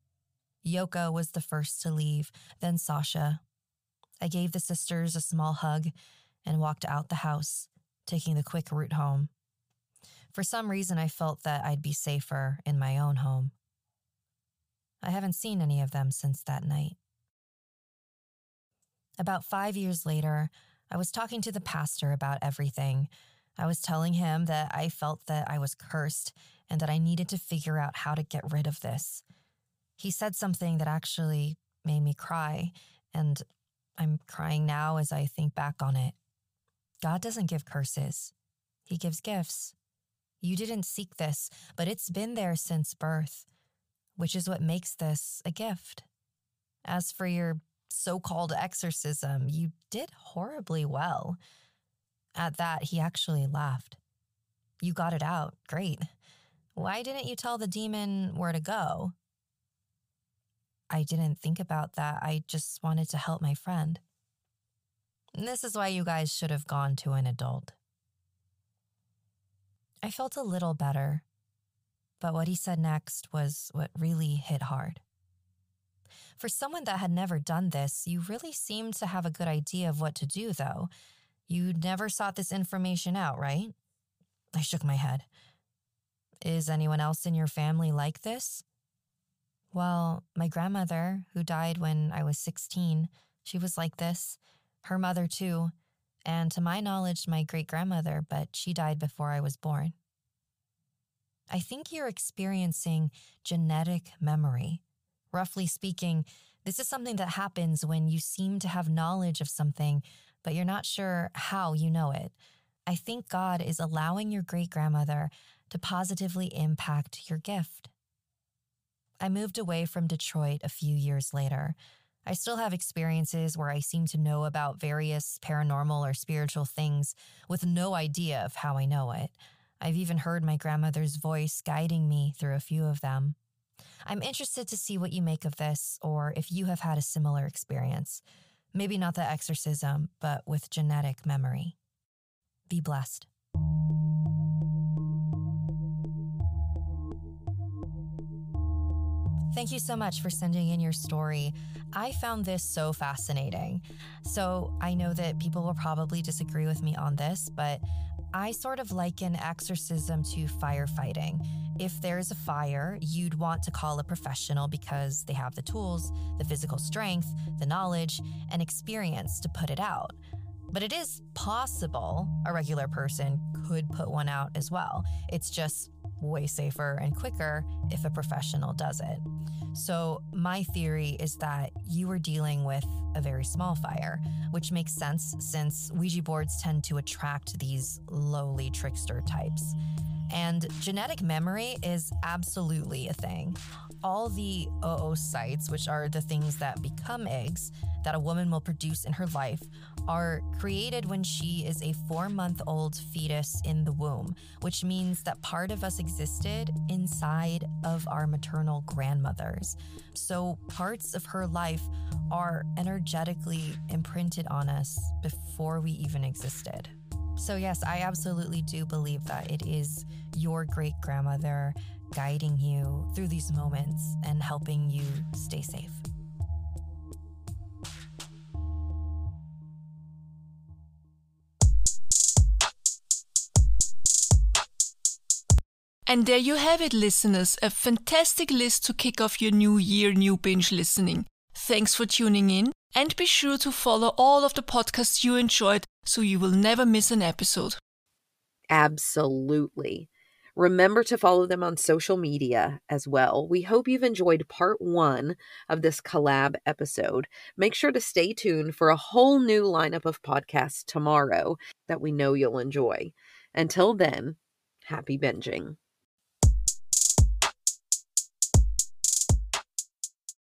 Yoko was the first to leave, then Sasha. I gave the sisters a small hug and walked out the house, taking the quick route home. For some reason, I felt that I'd be safer in my own home. I haven't seen any of them since that night. About 5 years later, I was talking to the pastor about everything. I was telling him that I felt that I was cursed and that I needed to figure out how to get rid of this. He said something that actually made me cry, and I'm crying now as I think back on it. God doesn't give curses. He gives gifts. You didn't seek this, but it's been there since birth, which is what makes this a gift. As for your so-called exorcism, you did horribly well. At that, he actually laughed. You got it out. Great. Why didn't you tell the demon where to go? I didn't think about that. I just wanted to help my friend. And this is why you guys should have gone to an adult. I felt a little better, but what he said next was what really hit hard. For someone that had never done this, you really seemed to have a good idea of what to do, though. You never sought this information out, right? I shook my head. Is anyone else in your family like this? Well, my grandmother, who died when I was 16, she was like this. Her mother, too. And to my knowledge, my great-grandmother, but she died before I was born. I think you're experiencing genetic memory. Roughly speaking, this is something that happens when you seem to have knowledge of something, but you're not sure how you know it. I think God is allowing your great-grandmother to positively impact your gift. I moved away from Detroit a few years later. I still have experiences where I seem to know about various paranormal or spiritual things with no idea of how I know it. I've even heard my grandmother's voice guiding me through a few of them. I'm interested to see what you make of this, or if you have had a similar experience. Maybe not the exorcism, but with genetic memory. Be blessed. Thank you so much for sending in your story. I found this so fascinating. So I know that people will probably disagree with me on this, but I sort of liken exorcism to firefighting. If there's a fire, you'd want to call a professional because they have the tools, the physical strength, the knowledge, and experience to put it out. But it is possible a regular person could put one out as well. It's just way safer and quicker if a professional does it. So my theory is that you were dealing with a very small fire, which makes sense since Ouija boards tend to attract these lowly trickster types. And genetic memory is absolutely a thing. All the oocytes, which are the things that become eggs that a woman will produce in her life, are created when she is a 4-month-old fetus in the womb, which means that part of us existed inside of our maternal grandmothers. So parts of her life are energetically imprinted on us before we even existed. So yes, I absolutely do believe that it is your great-grandmother guiding you through these moments and helping you stay safe. And there you have it, listeners, a fantastic list to kick off your new year, new binge listening. Thanks for tuning in, and be sure to follow all of the podcasts you enjoyed so you will never miss an episode. Absolutely. Remember to follow them on social media as well. We hope you've enjoyed part 1 of this collab episode. Make sure to stay tuned for a whole new lineup of podcasts tomorrow that we know you'll enjoy. Until then, happy binging.